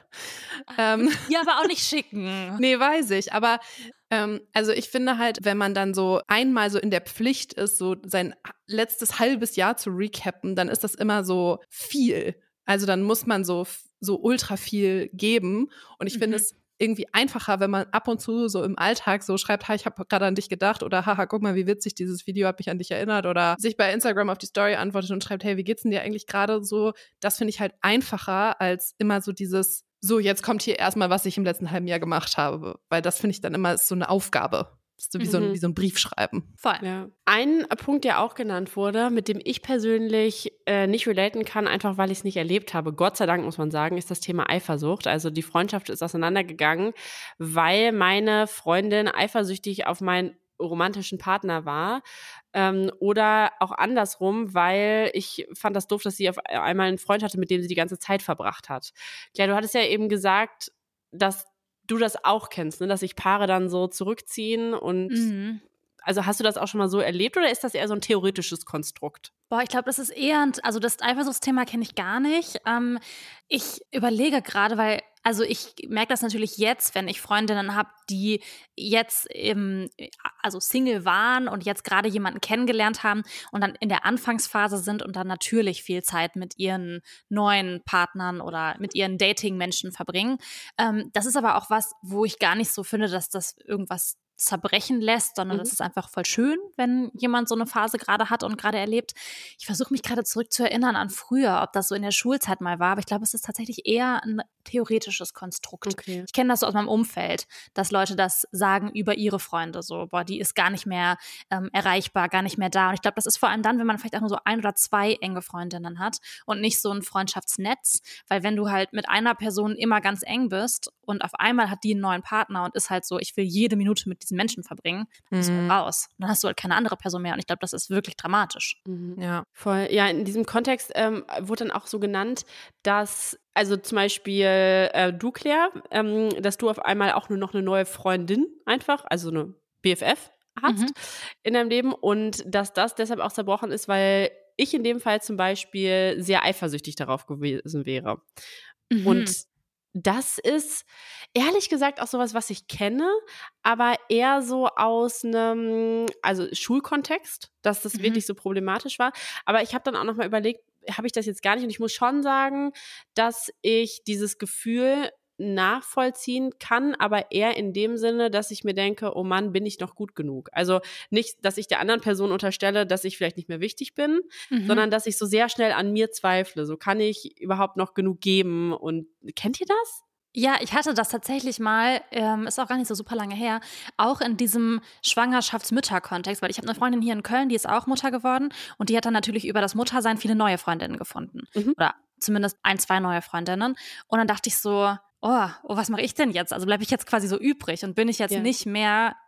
Ähm, Ja, aber auch nicht schicken. nee, weiß ich. Aber ähm, also ich finde halt, wenn man dann so einmal so in der Pflicht ist, so sein letztes halbes Jahr zu recappen, dann ist das immer so viel. Also dann muss man so, so ultra viel geben. Und ich finde Mhm. es irgendwie einfacher, wenn man ab und zu so im Alltag so schreibt, ha, ich habe gerade an dich gedacht oder haha, guck mal, wie witzig, dieses Video hat mich an dich erinnert oder sich bei Instagram auf die Story antwortet und schreibt, hey, wie geht's denn dir eigentlich gerade so? Das finde ich halt einfacher als immer so dieses, so, jetzt kommt hier erstmal, was ich im letzten halben Jahr gemacht habe, weil das finde ich dann immer ist so eine Aufgabe. Das ist so wie, Mhm. so ein, wie so ein Brief schreiben. Voll. Ja. Ein Punkt, der auch genannt wurde, mit dem ich persönlich äh, nicht relaten kann, einfach weil ich es nicht erlebt habe, Gott sei Dank muss man sagen, ist das Thema Eifersucht. Also die Freundschaft ist auseinandergegangen, weil meine Freundin eifersüchtig auf meinen romantischen Partner war. Ähm, oder auch andersrum, weil ich fand das doof, dass sie auf einmal einen Freund hatte, mit dem sie die ganze Zeit verbracht hat. Claire, du hattest ja eben gesagt, dass du das auch kennst, ne? Dass sich Paare dann so zurückziehen und Mhm. also hast du das auch schon mal so erlebt oder ist das eher so ein theoretisches Konstrukt? Boah, ich glaube, das ist eher, ein, also das Eifersuchtsthema kenne ich gar nicht. Ähm, ich überlege gerade, weil, also ich merke das natürlich jetzt, wenn ich Freundinnen habe, die jetzt im, also Single waren und jetzt gerade jemanden kennengelernt haben und dann in der Anfangsphase sind und dann natürlich viel Zeit mit ihren neuen Partnern oder mit ihren Dating-Menschen verbringen. Ähm, das ist aber auch was, wo ich gar nicht so finde, dass das irgendwas zerbrechen lässt, sondern Mhm. das ist einfach voll schön, wenn jemand so eine Phase gerade hat und gerade erlebt. Ich versuche mich gerade zurück zu erinnern an früher, ob das so in der Schulzeit mal war, aber ich glaube, es ist tatsächlich eher ein theoretisches Konstrukt. Okay. Ich kenne das so aus meinem Umfeld, dass Leute das sagen über ihre Freunde, so, boah, die ist gar nicht mehr ähm, erreichbar, gar nicht mehr da. Und ich glaube, das ist vor allem dann, wenn man vielleicht auch nur so ein oder zwei enge Freundinnen hat und nicht so ein Freundschaftsnetz, weil wenn du halt mit einer Person immer ganz eng bist und auf einmal hat die einen neuen Partner und ist halt so, ich will jede Minute mit diesen Menschen verbringen, dann bist du Mhm. halt raus. Dann hast du halt keine andere Person mehr und ich glaube, das ist wirklich dramatisch. Mhm. Ja. Voll. Ja, in diesem Kontext ähm, wurde dann auch so genannt, dass, also zum Beispiel äh, du, Claire, ähm, dass du auf einmal auch nur noch eine neue Freundin einfach, also eine B F F hast Mhm. in deinem Leben und dass das deshalb auch zerbrochen ist, weil ich in dem Fall zum Beispiel sehr eifersüchtig darauf gewesen wäre. Mhm. Und das ist ehrlich gesagt auch sowas, was ich kenne, aber eher so aus einem, also Schulkontext, dass das Mhm. wirklich so problematisch war. Aber ich habe dann auch nochmal überlegt, habe ich das jetzt gar nicht? Und ich muss schon sagen, dass ich dieses Gefühl nachvollziehen kann, aber eher in dem Sinne, dass ich mir denke, oh Mann, bin ich noch gut genug? Also nicht, dass ich der anderen Person unterstelle, dass ich vielleicht nicht mehr wichtig bin, Mhm. sondern dass ich so sehr schnell an mir zweifle. So, kann ich überhaupt noch genug geben? Und kennt ihr das? Ja, ich hatte das tatsächlich mal, ähm, ist auch gar nicht so super lange her, auch in diesem Schwangerschaftsmütter-Kontext, weil ich habe eine Freundin hier in Köln, die ist auch Mutter geworden und die hat dann natürlich über das Muttersein viele neue Freundinnen gefunden. Mhm. Oder zumindest ein, zwei neue Freundinnen. Und dann dachte ich so, oh, oh was mache ich denn jetzt? Also bleibe ich jetzt quasi so übrig und bin ich jetzt Ja. nicht mehr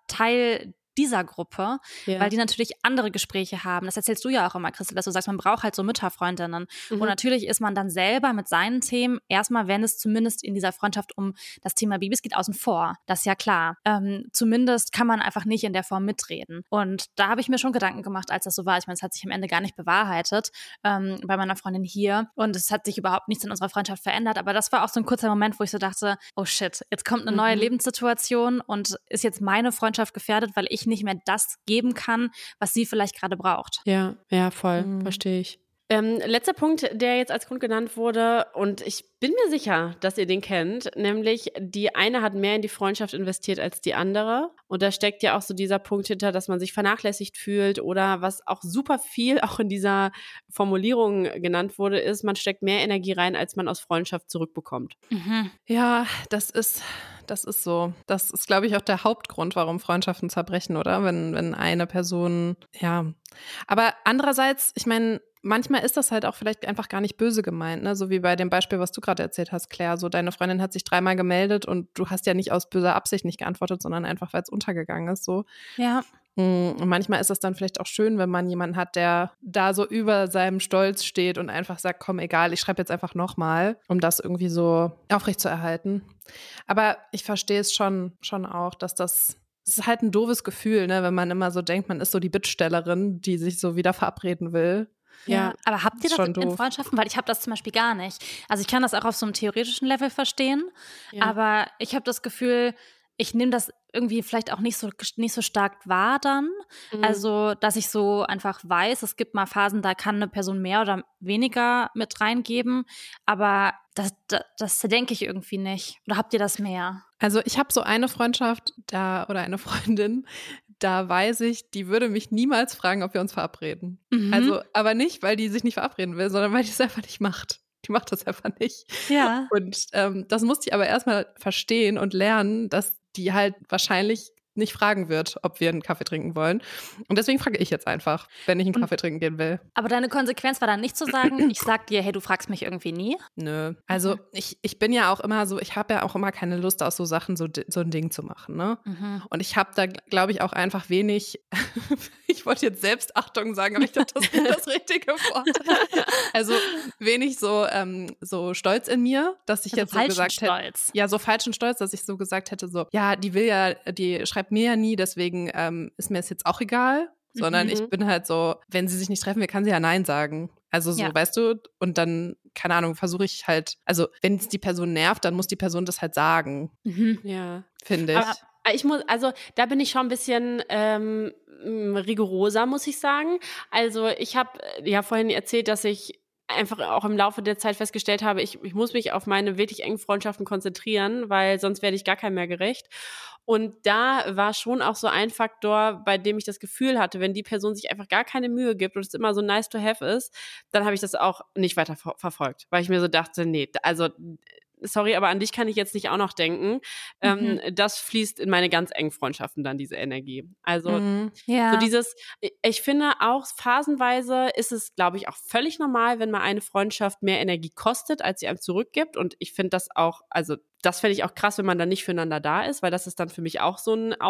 Teil dieser Gruppe, Ja. weil die natürlich andere Gespräche haben. Das erzählst du ja auch immer, Christel, dass du sagst, man braucht halt so Mütterfreundinnen. Mhm. Und natürlich ist man dann selber mit seinen Themen erstmal, wenn es zumindest in dieser Freundschaft um das Thema Babys geht, außen vor. Das ist ja klar. Ähm, zumindest kann man einfach nicht in der Form mitreden. Und da habe ich mir schon Gedanken gemacht, als das so war. Ich meine, es hat sich am Ende gar nicht bewahrheitet ähm, bei meiner Freundin hier. Und es hat sich überhaupt nichts in unserer Freundschaft verändert. Aber das war auch so ein kurzer Moment, wo ich so dachte, oh shit, jetzt kommt eine neue Mhm. Lebenssituation und ist jetzt meine Freundschaft gefährdet, weil ich nicht mehr das geben kann, was sie vielleicht gerade braucht. Ja, ja, voll, Mhm. verstehe ich. Ähm, letzter Punkt, der jetzt als Grund genannt wurde, und ich bin mir sicher, dass ihr den kennt, nämlich die eine hat mehr in die Freundschaft investiert als die andere. Und da steckt ja auch so dieser Punkt hinter, dass man sich vernachlässigt fühlt oder was auch super viel auch in dieser Formulierung genannt wurde, ist, man steckt mehr Energie rein, als man aus Freundschaft zurückbekommt. Mhm. Ja, das ist, das ist so. Das ist, glaube ich, auch der Hauptgrund, warum Freundschaften zerbrechen, oder? Wenn, wenn eine Person, ja. Aber andererseits, ich meine, manchmal ist das halt auch vielleicht einfach gar nicht böse gemeint, ne? So wie bei dem Beispiel, was du gerade erzählt hast, Claire. So, deine Freundin hat sich dreimal gemeldet und du hast ja nicht aus böser Absicht nicht geantwortet, sondern einfach, weil es untergegangen ist, so. Ja. Und manchmal ist es dann vielleicht auch schön, wenn man jemanden hat, der da so über seinem Stolz steht und einfach sagt, komm, egal, ich schreibe jetzt einfach nochmal, um das irgendwie so aufrechtzuerhalten. Aber ich verstehe es schon, schon auch, dass das, es ist halt ein doofes Gefühl, ne, wenn man immer so denkt, man ist so die Bittstellerin, die sich so wieder verabreden will. Ja, Ja, aber habt ihr ist das schon in doof. Freundschaften? Weil ich habe das zum Beispiel gar nicht. Also ich kann das auch auf so einem theoretischen Level verstehen, Ja. aber ich habe das Gefühl, ich nehme das irgendwie vielleicht auch nicht so, nicht so stark wahr dann. Mhm. Also, dass ich so einfach weiß, es gibt mal Phasen, da kann eine Person mehr oder weniger mit reingeben, aber das, das, das denke ich irgendwie nicht. Oder habt ihr das mehr? Also ich habe so eine Freundschaft da oder eine Freundin, da weiß ich, die würde mich niemals fragen, ob wir uns verabreden. Mhm. Also, aber nicht, weil die sich nicht verabreden will, sondern weil die es einfach nicht macht. Die macht das einfach nicht. Ja. Und ähm, das musste ich aber erstmal verstehen und lernen, dass die halt wahrscheinlich nicht fragen wird, ob wir einen Kaffee trinken wollen. Und deswegen frage ich jetzt einfach, wenn ich einen Und- Kaffee trinken gehen will. Aber deine Konsequenz war dann nicht zu sagen, ich sag dir, hey, du fragst mich irgendwie nie. Nö. Also Mhm. ich, ich bin ja auch immer so, ich habe ja auch immer keine Lust, aus so Sachen so, di- so ein Ding zu machen, ne? Mhm. Und ich habe da, glaube ich, auch einfach wenig, ich wollte jetzt Selbstachtung sagen, aber ich dachte, das ist nicht das richtige Wort. Also wenig so, ähm, so Stolz in mir, dass ich Also jetzt so falschen gesagt hätte. Stolz. Ja, so falschen Stolz, dass ich so gesagt hätte, so, ja, die will ja, die schreibt mir ja nie, deswegen ähm, ist mir es jetzt auch egal. Sondern Mhm. ich bin halt so, wenn sie sich nicht treffen will, kann sie ja Nein sagen. Also so, Ja. weißt du, und dann, keine Ahnung, versuche ich halt, also wenn es die Person nervt, dann muss die Person das halt sagen, Mhm. Ja. finde ich. Aber ich muss, also da bin ich schon ein bisschen ähm, rigoroser, muss ich sagen. Also ich habe ja vorhin erzählt, dass ich einfach auch im Laufe der Zeit festgestellt habe, ich, ich muss mich auf meine wirklich engen Freundschaften konzentrieren, weil sonst werde ich gar keinem mehr gerecht. Und da war schon auch so ein Faktor, bei dem ich das Gefühl hatte, wenn die Person sich einfach gar keine Mühe gibt und es immer so nice to have ist, dann habe ich das auch nicht weiter ver- verfolgt, weil ich mir so dachte, nee, also sorry, aber an dich kann ich jetzt nicht auch noch denken. Ähm, das fließt in meine ganz engen Freundschaften dann, diese Energie. Also Mhm. Ja. so dieses, ich finde auch phasenweise ist es, glaube ich, auch völlig normal, wenn mal eine Freundschaft mehr Energie kostet, als sie einem zurückgibt. Und ich finde das auch, also das fände ich auch krass, wenn man dann nicht füreinander da ist, weil das ist dann für mich auch so ein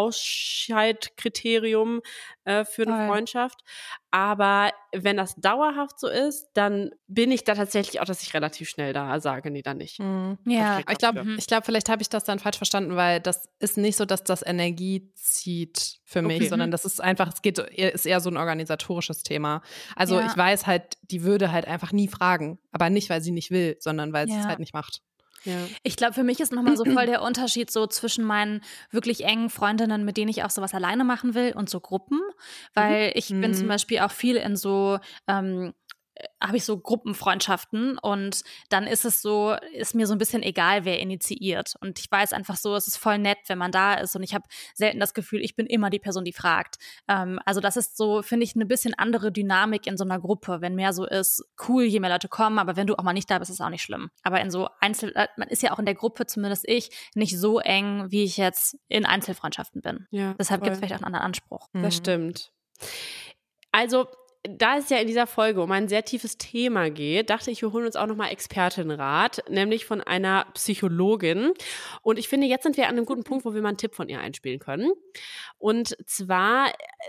Ausscheidkriterium äh, für eine Voll. Freundschaft. Aber wenn das dauerhaft so ist, dann bin ich da tatsächlich auch, dass ich relativ schnell da sage, nee, dann nicht. Mhm. Ja. Versteckt Ich glaube, Mhm. ich glaub, vielleicht habe ich das dann falsch verstanden, weil das ist nicht so, dass das Energie zieht für mich, Okay. sondern das ist einfach, es geht, ist eher so ein organisatorisches Thema. Also Ja. ich weiß halt, die würde halt einfach nie fragen, aber nicht, weil sie nicht will, sondern weil sie es Ja. halt nicht macht. Ja. Ich glaube, für mich ist nochmal so voll der Unterschied so zwischen meinen wirklich engen Freundinnen, mit denen ich auch sowas alleine machen will, und so Gruppen. Weil ich bin Mhm. zum Beispiel auch viel in so, ähm, habe ich so Gruppenfreundschaften, und dann ist es so, ist mir so ein bisschen egal, wer initiiert. Und ich weiß einfach so, es ist voll nett, wenn man da ist, und ich habe selten das Gefühl, ich bin immer die Person, die fragt. Ähm, also das ist so, finde ich, eine bisschen andere Dynamik in so einer Gruppe, wenn mehr so ist, cool, je mehr Leute kommen, aber wenn du auch mal nicht da bist, ist es auch nicht schlimm. Aber in so Einzel, äh, man ist ja auch in der Gruppe, zumindest ich, nicht so eng, wie ich jetzt in Einzelfreundschaften bin. Ja, Deshalb gibt es voll. vielleicht auch einen anderen Anspruch. Das stimmt. Also, da es ja in dieser Folge um ein sehr tiefes Thema geht, dachte ich, wir holen uns auch nochmal Expertenrat, nämlich von einer Psychologin. Und ich finde, jetzt sind wir an einem guten Punkt, wo wir mal einen Tipp von ihr einspielen können. Und zwar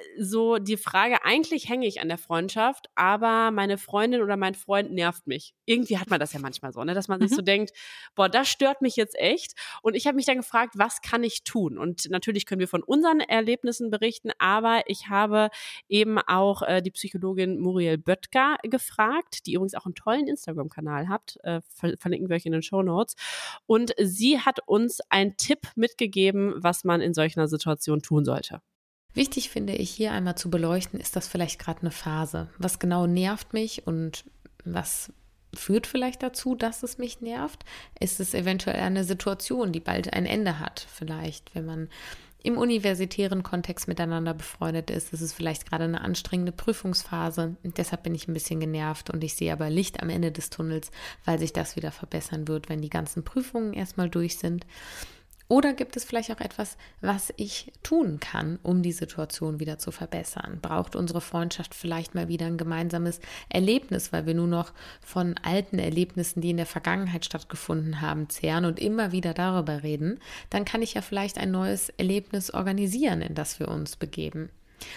so die Frage, eigentlich hänge ich an der Freundschaft, aber meine Freundin oder mein Freund nervt mich. Irgendwie hat man das ja manchmal so, ne, dass man sich Mhm. so denkt, boah, das stört mich jetzt echt. Und ich habe mich dann gefragt, was kann ich tun? Und natürlich können wir von unseren Erlebnissen berichten, aber ich habe eben auch äh, die Psychologin Muriel Böttger gefragt, die übrigens auch einen tollen Instagram-Kanal hat, äh, ver- verlinken wir euch in den Shownotes. Und sie hat uns einen Tipp mitgegeben, was man in solch einer Situation tun sollte. Wichtig finde ich hier einmal zu beleuchten, ist das vielleicht gerade eine Phase? Was genau nervt mich und was führt vielleicht dazu, dass es mich nervt? Ist es eventuell eine Situation, die bald ein Ende hat? Vielleicht, wenn man im universitären Kontext miteinander befreundet ist, ist es vielleicht gerade eine anstrengende Prüfungsphase und deshalb bin ich ein bisschen genervt und ich sehe aber Licht am Ende des Tunnels, weil sich das wieder verbessern wird, wenn die ganzen Prüfungen erstmal durch sind. Oder gibt es vielleicht auch etwas, was ich tun kann, um die Situation wieder zu verbessern? Braucht unsere Freundschaft vielleicht mal wieder ein gemeinsames Erlebnis, weil wir nur noch von alten Erlebnissen, die in der Vergangenheit stattgefunden haben, zehren und immer wieder darüber reden? Dann kann ich ja vielleicht ein neues Erlebnis organisieren, in das wir uns begeben.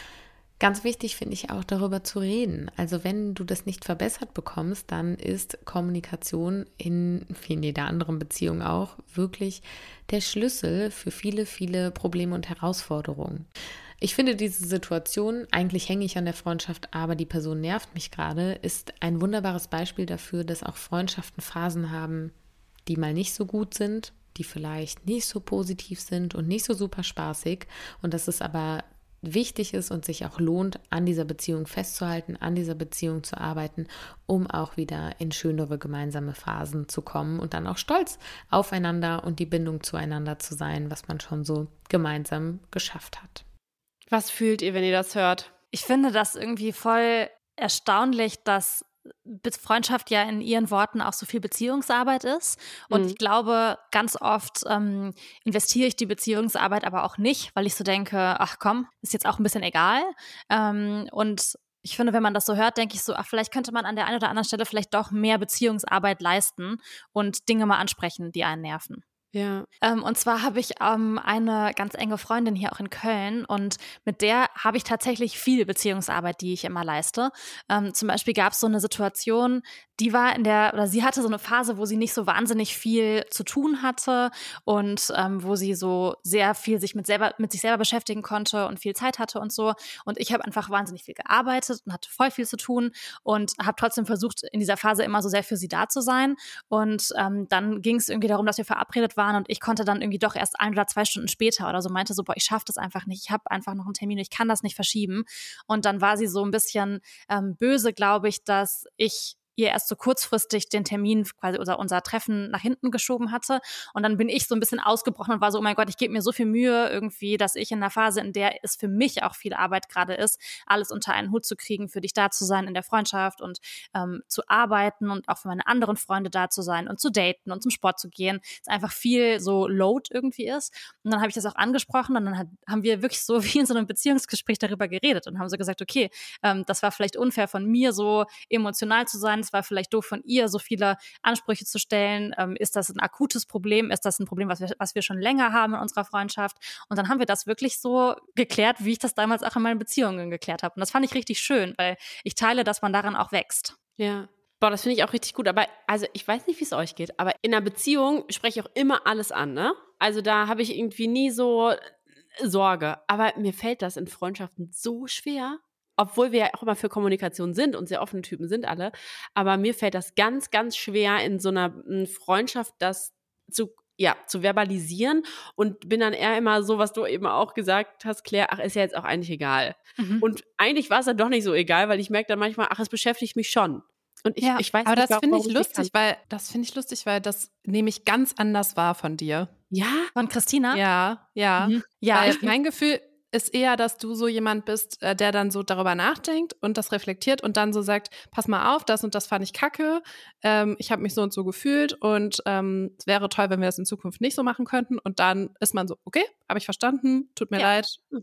Ganz wichtig finde ich auch, darüber zu reden. Also wenn du das nicht verbessert bekommst, dann ist Kommunikation in, wie in jeder anderen Beziehung auch, wirklich der Schlüssel für viele, viele Probleme und Herausforderungen. Ich finde diese Situation, eigentlich hänge ich an der Freundschaft, aber die Person nervt mich gerade, ist ein wunderbares Beispiel dafür, dass auch Freundschaften Phasen haben, die mal nicht so gut sind, die vielleicht nicht so positiv sind und nicht so super spaßig und dass es aber wichtig ist und sich auch lohnt, an dieser Beziehung festzuhalten, an dieser Beziehung zu arbeiten, um auch wieder in schönere gemeinsame Phasen zu kommen und dann auch stolz aufeinander und die Bindung zueinander zu sein, was man schon so gemeinsam geschafft hat. Was fühlt ihr, wenn ihr das hört? Ich finde das irgendwie voll erstaunlich, dass Be- Freundschaft ja in ihren Worten auch so viel Beziehungsarbeit ist. Und Mhm. ich glaube, ganz oft ähm, investiere ich die Beziehungsarbeit aber auch nicht, weil ich so denke, ach komm, ist jetzt auch ein bisschen egal. Ähm, und ich finde, wenn man das so hört, denke ich so, ach, vielleicht könnte man an der einen oder anderen Stelle vielleicht doch mehr Beziehungsarbeit leisten und Dinge mal ansprechen, die einen nerven. Ja. Ähm, und zwar habe ich ähm, eine ganz enge Freundin hier auch in Köln und mit der habe ich tatsächlich viel Beziehungsarbeit, die ich immer leiste. Ähm, zum Beispiel gab es so eine Situation, die war in der, oder sie hatte so eine Phase, wo sie nicht so wahnsinnig viel zu tun hatte und ähm, wo sie so sehr viel sich mit, selber, mit sich selber beschäftigen konnte und viel Zeit hatte und so. Und ich habe einfach wahnsinnig viel gearbeitet und hatte voll viel zu tun und habe trotzdem versucht, in dieser Phase immer so sehr für sie da zu sein. Und ähm, dann ging es irgendwie darum, dass wir verabredet waren und ich konnte dann irgendwie doch erst ein oder zwei Stunden später oder so meinte so, boah, ich schaffe das einfach nicht, ich habe einfach noch einen Termin, ich kann das nicht verschieben. Und dann war sie so ein bisschen ähm, böse, glaube ich, dass ich ihr erst so kurzfristig den Termin, quasi unser, unser Treffen nach hinten geschoben hatte. Und dann bin ich so ein bisschen ausgebrochen und war so, oh mein Gott, ich gebe mir so viel Mühe irgendwie, dass ich in einer Phase, in der es für mich auch viel Arbeit gerade ist, alles unter einen Hut zu kriegen, für dich da zu sein in der Freundschaft und ähm, zu arbeiten und auch für meine anderen Freunde da zu sein und zu daten und zum Sport zu gehen. Es einfach viel so Load irgendwie ist. Und dann habe ich das auch angesprochen und dann hat, haben wir wirklich so wie in so einem Beziehungsgespräch darüber geredet und haben so gesagt, okay, ähm, das war vielleicht unfair von mir, so emotional zu sein. Es war vielleicht doof von ihr, so viele Ansprüche zu stellen. Ähm, ist das ein akutes Problem? Ist das ein Problem, was wir, was wir schon länger haben in unserer Freundschaft? Und dann haben wir das wirklich so geklärt, wie ich das damals auch in meinen Beziehungen geklärt habe. Und das fand ich richtig schön, weil ich teile, dass man daran auch wächst. Ja. Boah, das finde ich auch richtig gut. Aber also ich weiß nicht, wie es euch geht, aber in einer Beziehung spreche ich auch immer alles an, ne? Also da habe ich irgendwie nie so Sorge. Aber mir fällt das in Freundschaften so schwer. Obwohl wir ja auch immer für Kommunikation sind und sehr offene Typen sind alle, aber mir fällt das ganz, ganz schwer in so einer m, Freundschaft, das zu, ja, zu verbalisieren und bin dann eher immer so, was du eben auch gesagt hast, Claire, ach, ist ja jetzt auch eigentlich egal. Mhm. Und eigentlich war es dann doch nicht so egal, weil ich merke dann manchmal, ach, es beschäftigt mich schon. Und ich, Ja, ich weiß aber nicht, das finde ich warum lustig, kann. weil das finde ich lustig, weil das nehme ich ganz anders wahr von dir. Ja? Von Christina? Ja, ja. Mhm. Ja, Weil ich, mein Gefühl ist eher, dass du so jemand bist, äh, der dann so darüber nachdenkt und das reflektiert und dann so sagt, pass mal auf, das und das fand ich kacke, ähm, ich habe mich so und so gefühlt und ähm, es wäre toll, wenn wir das in Zukunft nicht so machen könnten und dann ist man so, okay, habe ich verstanden, tut mir Ja. leid,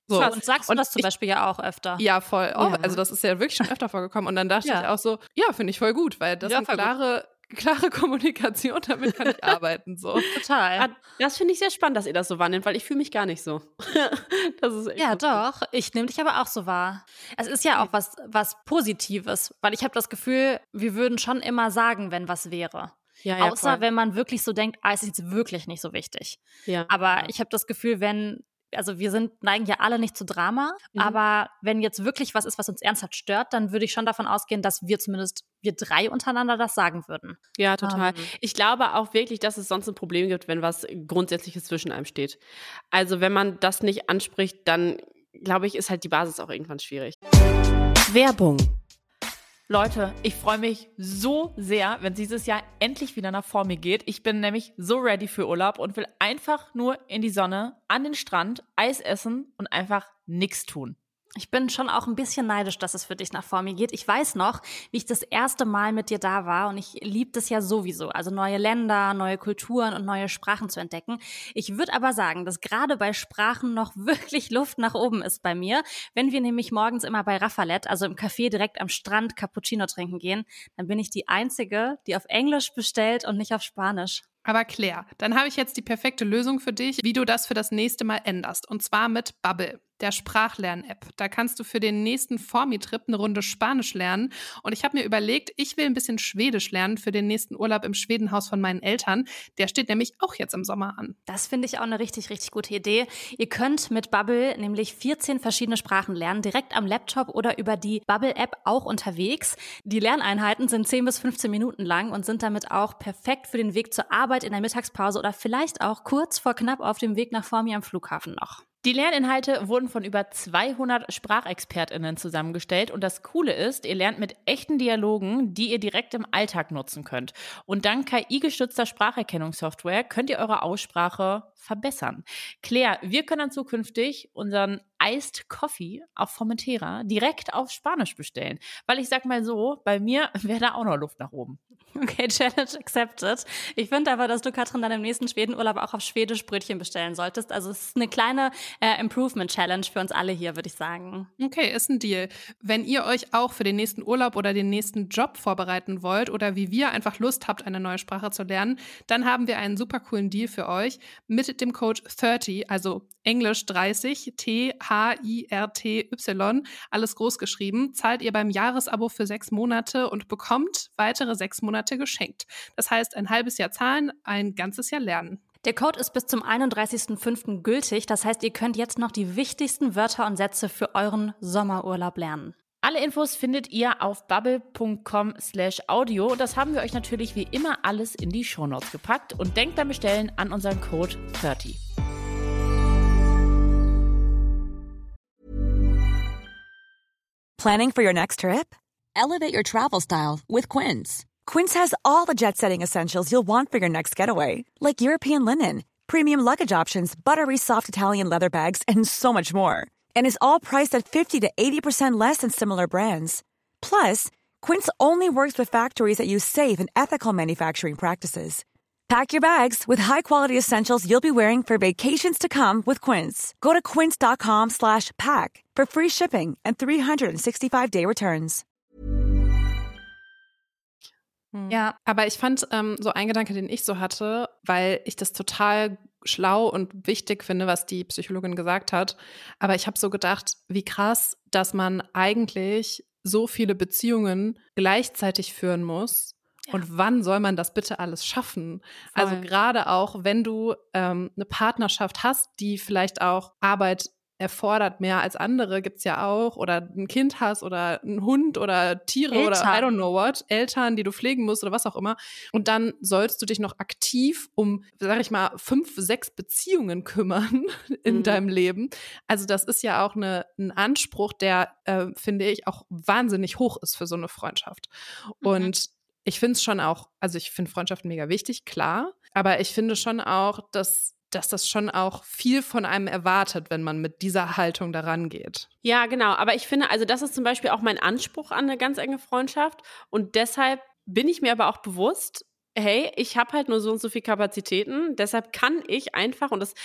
So. Krass. Und sagst du Und das zum ich, Beispiel ja auch öfter? Ja, voll. Oh, Ja. Also das ist ja wirklich schon öfter vorgekommen. Und dann dachte Ja. ich auch so, ja, finde ich voll gut, weil das Ja, ist voll eine klare, klare Kommunikation, damit kann ich arbeiten. So. Total. Ah, das finde ich sehr spannend, dass ihr das so wahrnimmt, weil ich fühle mich gar nicht so. Das ist echt Ja, lustig. doch. Ich nehme dich aber auch so wahr. Es ist ja auch was, was Positives, weil ich habe das Gefühl, wir würden schon immer sagen, wenn was wäre. Ja, ja, Außer voll. wenn man wirklich so denkt, ah, es ist jetzt wirklich nicht so wichtig. Ja. Aber ich habe das Gefühl, wenn, also wir sind, neigen ja alle nicht zu Drama, Mhm. aber wenn jetzt wirklich was ist, was uns ernsthaft stört, dann würde ich schon davon ausgehen, dass wir zumindest, wir drei untereinander das sagen würden. Ja, total. Ähm. Ich glaube auch wirklich, dass es sonst ein Problem gibt, wenn was Grundsätzliches zwischen einem steht. Also wenn man das nicht anspricht, dann glaube ich, ist halt die Basis auch irgendwann schwierig. Werbung. Leute, ich freue mich so sehr, wenn es dieses Jahr endlich wieder nach vor mir geht. Ich bin nämlich so ready für Urlaub und will einfach nur in die Sonne, an den Strand, Eis essen und einfach nichts tun. Ich bin schon auch ein bisschen neidisch, dass es für dich nach vor mir geht. Ich weiß noch, wie ich das erste Mal mit dir da war und ich liebe das ja sowieso. Also neue Länder, neue Kulturen und neue Sprachen zu entdecken. Ich würde aber sagen, dass gerade bei Sprachen noch wirklich Luft nach oben ist bei mir. Wenn wir nämlich morgens immer bei Raffalet, also im Café direkt am Strand, Cappuccino trinken gehen, dann bin ich die Einzige, die auf Englisch bestellt und nicht auf Spanisch. Aber Claire, dann habe ich jetzt die perfekte Lösung für dich, wie du das für das nächste Mal änderst. Und zwar mit Bubble, der Sprachlern-App. Da kannst du für den nächsten Formi-Trip eine Runde Spanisch lernen. Und ich habe mir überlegt, ich will ein bisschen Schwedisch lernen für den nächsten Urlaub im Schwedenhaus von meinen Eltern. Der steht nämlich auch jetzt im Sommer an. Das finde ich auch eine richtig, richtig gute Idee. Ihr könnt mit Bubble nämlich vierzehn verschiedene Sprachen lernen, direkt am Laptop oder über die Bubble-App auch unterwegs. Die Lerneinheiten sind zehn bis fünfzehn Minuten lang und sind damit auch perfekt für den Weg zur Arbeit in der Mittagspause oder vielleicht auch kurz vor knapp auf dem Weg nach Formi am Flughafen noch. Die Lerninhalte wurden von über zweihundert SprachexpertInnen zusammengestellt und das Coole ist, ihr lernt mit echten Dialogen, die ihr direkt im Alltag nutzen könnt. Und dank K I-gestützter Spracherkennungssoftware könnt ihr eure Aussprache verbessern. Claire, wir können dann zukünftig unseren Iced Coffee auf Formentera direkt auf Spanisch bestellen. Weil ich sag mal so, bei mir wäre da auch noch Luft nach oben. Okay, Challenge accepted. Ich finde aber, dass du, Katrin, dann im nächsten Schwedenurlaub auch auf Schwedisch Brötchen bestellen solltest. Also es ist eine kleine äh, Improvement-Challenge für uns alle hier, würde ich sagen. Okay, ist ein Deal. Wenn ihr euch auch für den nächsten Urlaub oder den nächsten Job vorbereiten wollt oder wie wir einfach Lust habt, eine neue Sprache zu lernen, dann haben wir einen super coolen Deal für euch mit dem Code dreißig, also Englisch dreißig, T H I R T Y, alles groß geschrieben, zahlt ihr beim Jahresabo für sechs Monate und bekommt weitere sechs Monate geschenkt. Das heißt, ein halbes Jahr zahlen, ein ganzes Jahr lernen. Der Code ist bis zum einunddreißigsten fünften gültig. Das heißt, ihr könnt jetzt noch die wichtigsten Wörter und Sätze für euren Sommerurlaub lernen. Alle Infos findet ihr auf bubble punkt com slash audio und das haben wir euch natürlich wie immer alles in die Shownotes gepackt und denkt beim Bestellen an unseren Code dreißig. Planning for your next trip? Elevate your travel style with Quince. Quince has all the jet-setting essentials you'll want for your next getaway, like European linen, premium luggage options, buttery soft Italian leather bags, and so much more. And is all priced at fifty to eighty percent less than similar brands. Plus, Quince only works with factories that use safe and ethical manufacturing practices. Pack your bags with high-quality essentials you'll be wearing for vacations to come with Quince. Go to quince.com slash pack for free shipping and three sixty-five day returns. Ja. Aber ich fand ähm, so ein Gedanke, den ich so hatte, weil ich das total schlau und wichtig finde, was die Psychologin gesagt hat. Aber ich habe so gedacht, wie krass, dass man eigentlich so viele Beziehungen gleichzeitig führen muss. Ja. Und wann soll man das bitte alles schaffen? Voll. Also gerade auch, wenn du ähm, eine Partnerschaft hast, die vielleicht auch Arbeit erfordert mehr als andere, gibt's ja auch, oder ein Kind hast oder einen Hund oder Tiere Eltern. Oder I don't know what, Eltern, die du pflegen musst oder was auch immer. Und dann sollst du dich noch aktiv um, sag ich mal, fünf, sechs Beziehungen kümmern in mhm. deinem Leben. Also das ist ja auch eine, ein Anspruch, der, äh, finde ich, auch wahnsinnig hoch ist für so eine Freundschaft. Mhm. Und ich finde es schon auch, also ich finde Freundschaften mega wichtig, klar, aber ich finde schon auch, dass dass das schon auch viel von einem erwartet, wenn man mit dieser Haltung daran geht. Ja, genau. Aber ich finde, also das ist zum Beispiel auch mein Anspruch an eine ganz enge Freundschaft. Und deshalb bin ich mir aber auch bewusst, hey, ich habe halt nur so und so viele Kapazitäten. Deshalb kann ich einfach, und das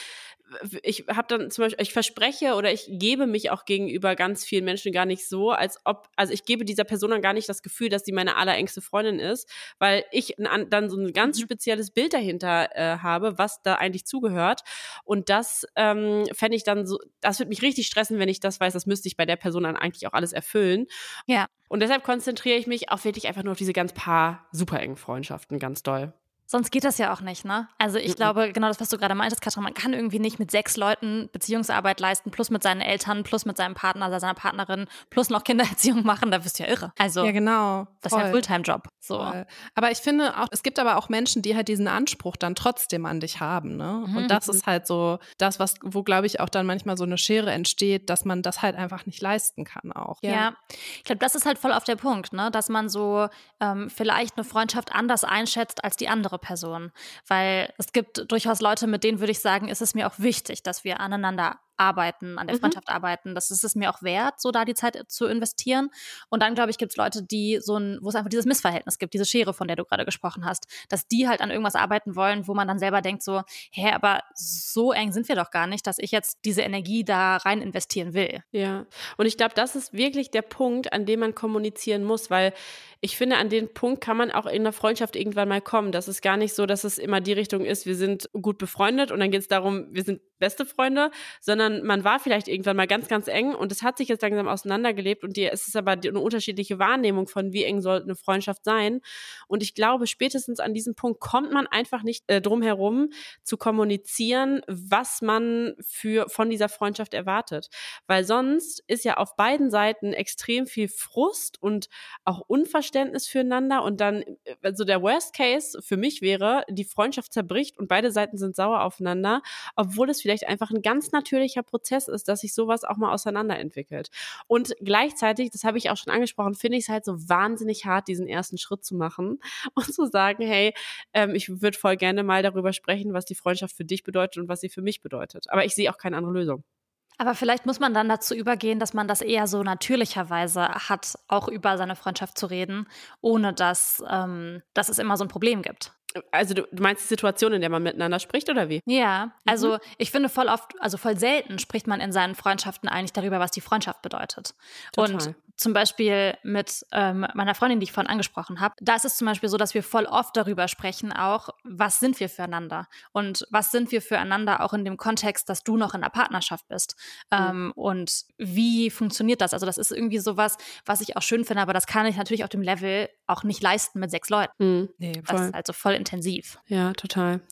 ich habe dann zum Beispiel, ich verspreche oder ich gebe mich auch gegenüber ganz vielen Menschen gar nicht so, als ob, also ich gebe dieser Person dann gar nicht das Gefühl, dass sie meine allerengste Freundin ist, weil ich ein, dann so ein ganz mhm. spezielles Bild dahinter äh, habe, was da eigentlich zugehört. Und das ähm, fände ich dann so, das würde mich richtig stressen, wenn ich das weiß, das müsste ich bei der Person dann eigentlich auch alles erfüllen. Ja. Und deshalb konzentriere ich mich auch wirklich einfach nur auf diese ganz paar super engen Freundschaften, ganz doll. Sonst geht das ja auch nicht, ne? Also ich mhm. glaube, genau das, was du gerade meintest, Katrin, man kann irgendwie nicht mit sechs Leuten Beziehungsarbeit leisten, plus mit seinen Eltern, plus mit seinem Partner oder seiner Partnerin, plus noch Kindererziehung machen, da wirst du ja irre. Also ja, genau. Das ist ja ein Fulltime-Job. So. Voll. Aber ich finde auch, es gibt aber auch Menschen, die halt diesen Anspruch dann trotzdem an dich haben, ne? Mhm. Und das ist halt so das, was, wo, glaube ich, auch dann manchmal so eine Schere entsteht, dass man das halt einfach nicht leisten kann auch. Ja, ja. Ich glaube, das ist halt voll auf der Punkt, ne? Dass man so ähm, vielleicht eine Freundschaft anders einschätzt als die andere Person. Weil es gibt durchaus Leute, mit denen würde ich sagen, ist es mir auch wichtig, dass wir aneinander arbeiten, an der Freundschaft mhm. arbeiten. Das ist es mir auch wert, so da die Zeit zu investieren. Und dann, glaube ich, gibt es Leute, die so ein, wo es einfach dieses Missverhältnis gibt, diese Schere, von der du gerade gesprochen hast, dass die halt an irgendwas arbeiten wollen, wo man dann selber denkt so, hä, aber so eng sind wir doch gar nicht, dass ich jetzt diese Energie da rein investieren will. Ja, und ich glaube, das ist wirklich der Punkt, an dem man kommunizieren muss, weil ich finde, an den Punkt kann man auch in der Freundschaft irgendwann mal kommen. Das ist gar nicht so, dass es immer die Richtung ist, wir sind gut befreundet und dann geht es darum, wir sind beste Freunde, sondern man war vielleicht irgendwann mal ganz, ganz eng und es hat sich jetzt langsam auseinandergelebt und die, es ist aber eine unterschiedliche Wahrnehmung von, wie eng sollte eine Freundschaft sein. Und ich glaube, spätestens an diesem Punkt kommt man einfach nicht äh, drum herum, zu kommunizieren, was man für, von dieser Freundschaft erwartet. Weil sonst ist ja auf beiden Seiten extrem viel Frust und auch Unverständnis füreinander und dann, also der Worst Case für mich wäre, die Freundschaft zerbricht und beide Seiten sind sauer aufeinander, obwohl es vielleicht einfach ein ganz natürlicher Prozess ist, dass sich sowas auch mal auseinanderentwickelt. Und gleichzeitig, das habe ich auch schon angesprochen, finde ich es halt so wahnsinnig hart, diesen ersten Schritt zu machen und zu sagen, hey, ähm, ich würde voll gerne mal darüber sprechen, was die Freundschaft für dich bedeutet und was sie für mich bedeutet. Aber ich sehe auch keine andere Lösung. Aber vielleicht muss man dann dazu übergehen, dass man das eher so natürlicherweise hat, auch über seine Freundschaft zu reden, ohne dass, ähm, dass es immer so ein Problem gibt. Also du, du meinst die Situation, in der man miteinander spricht, oder wie? Ja, also mhm. ich finde voll oft, also voll selten spricht man in seinen Freundschaften eigentlich darüber, was die Freundschaft bedeutet. Total. Und zum Beispiel mit ähm, meiner Freundin, die ich vorhin angesprochen habe, da ist es zum Beispiel so, dass wir voll oft darüber sprechen auch, was sind wir füreinander und was sind wir füreinander auch in dem Kontext, dass du noch in der Partnerschaft bist mhm. ähm, und wie funktioniert das? Also das ist irgendwie sowas, was ich auch schön finde, aber das kann ich natürlich auf dem Level auch nicht leisten mit sechs Leuten. Mhm. Nee, voll. Das ist also voll intensiv. Ja, total.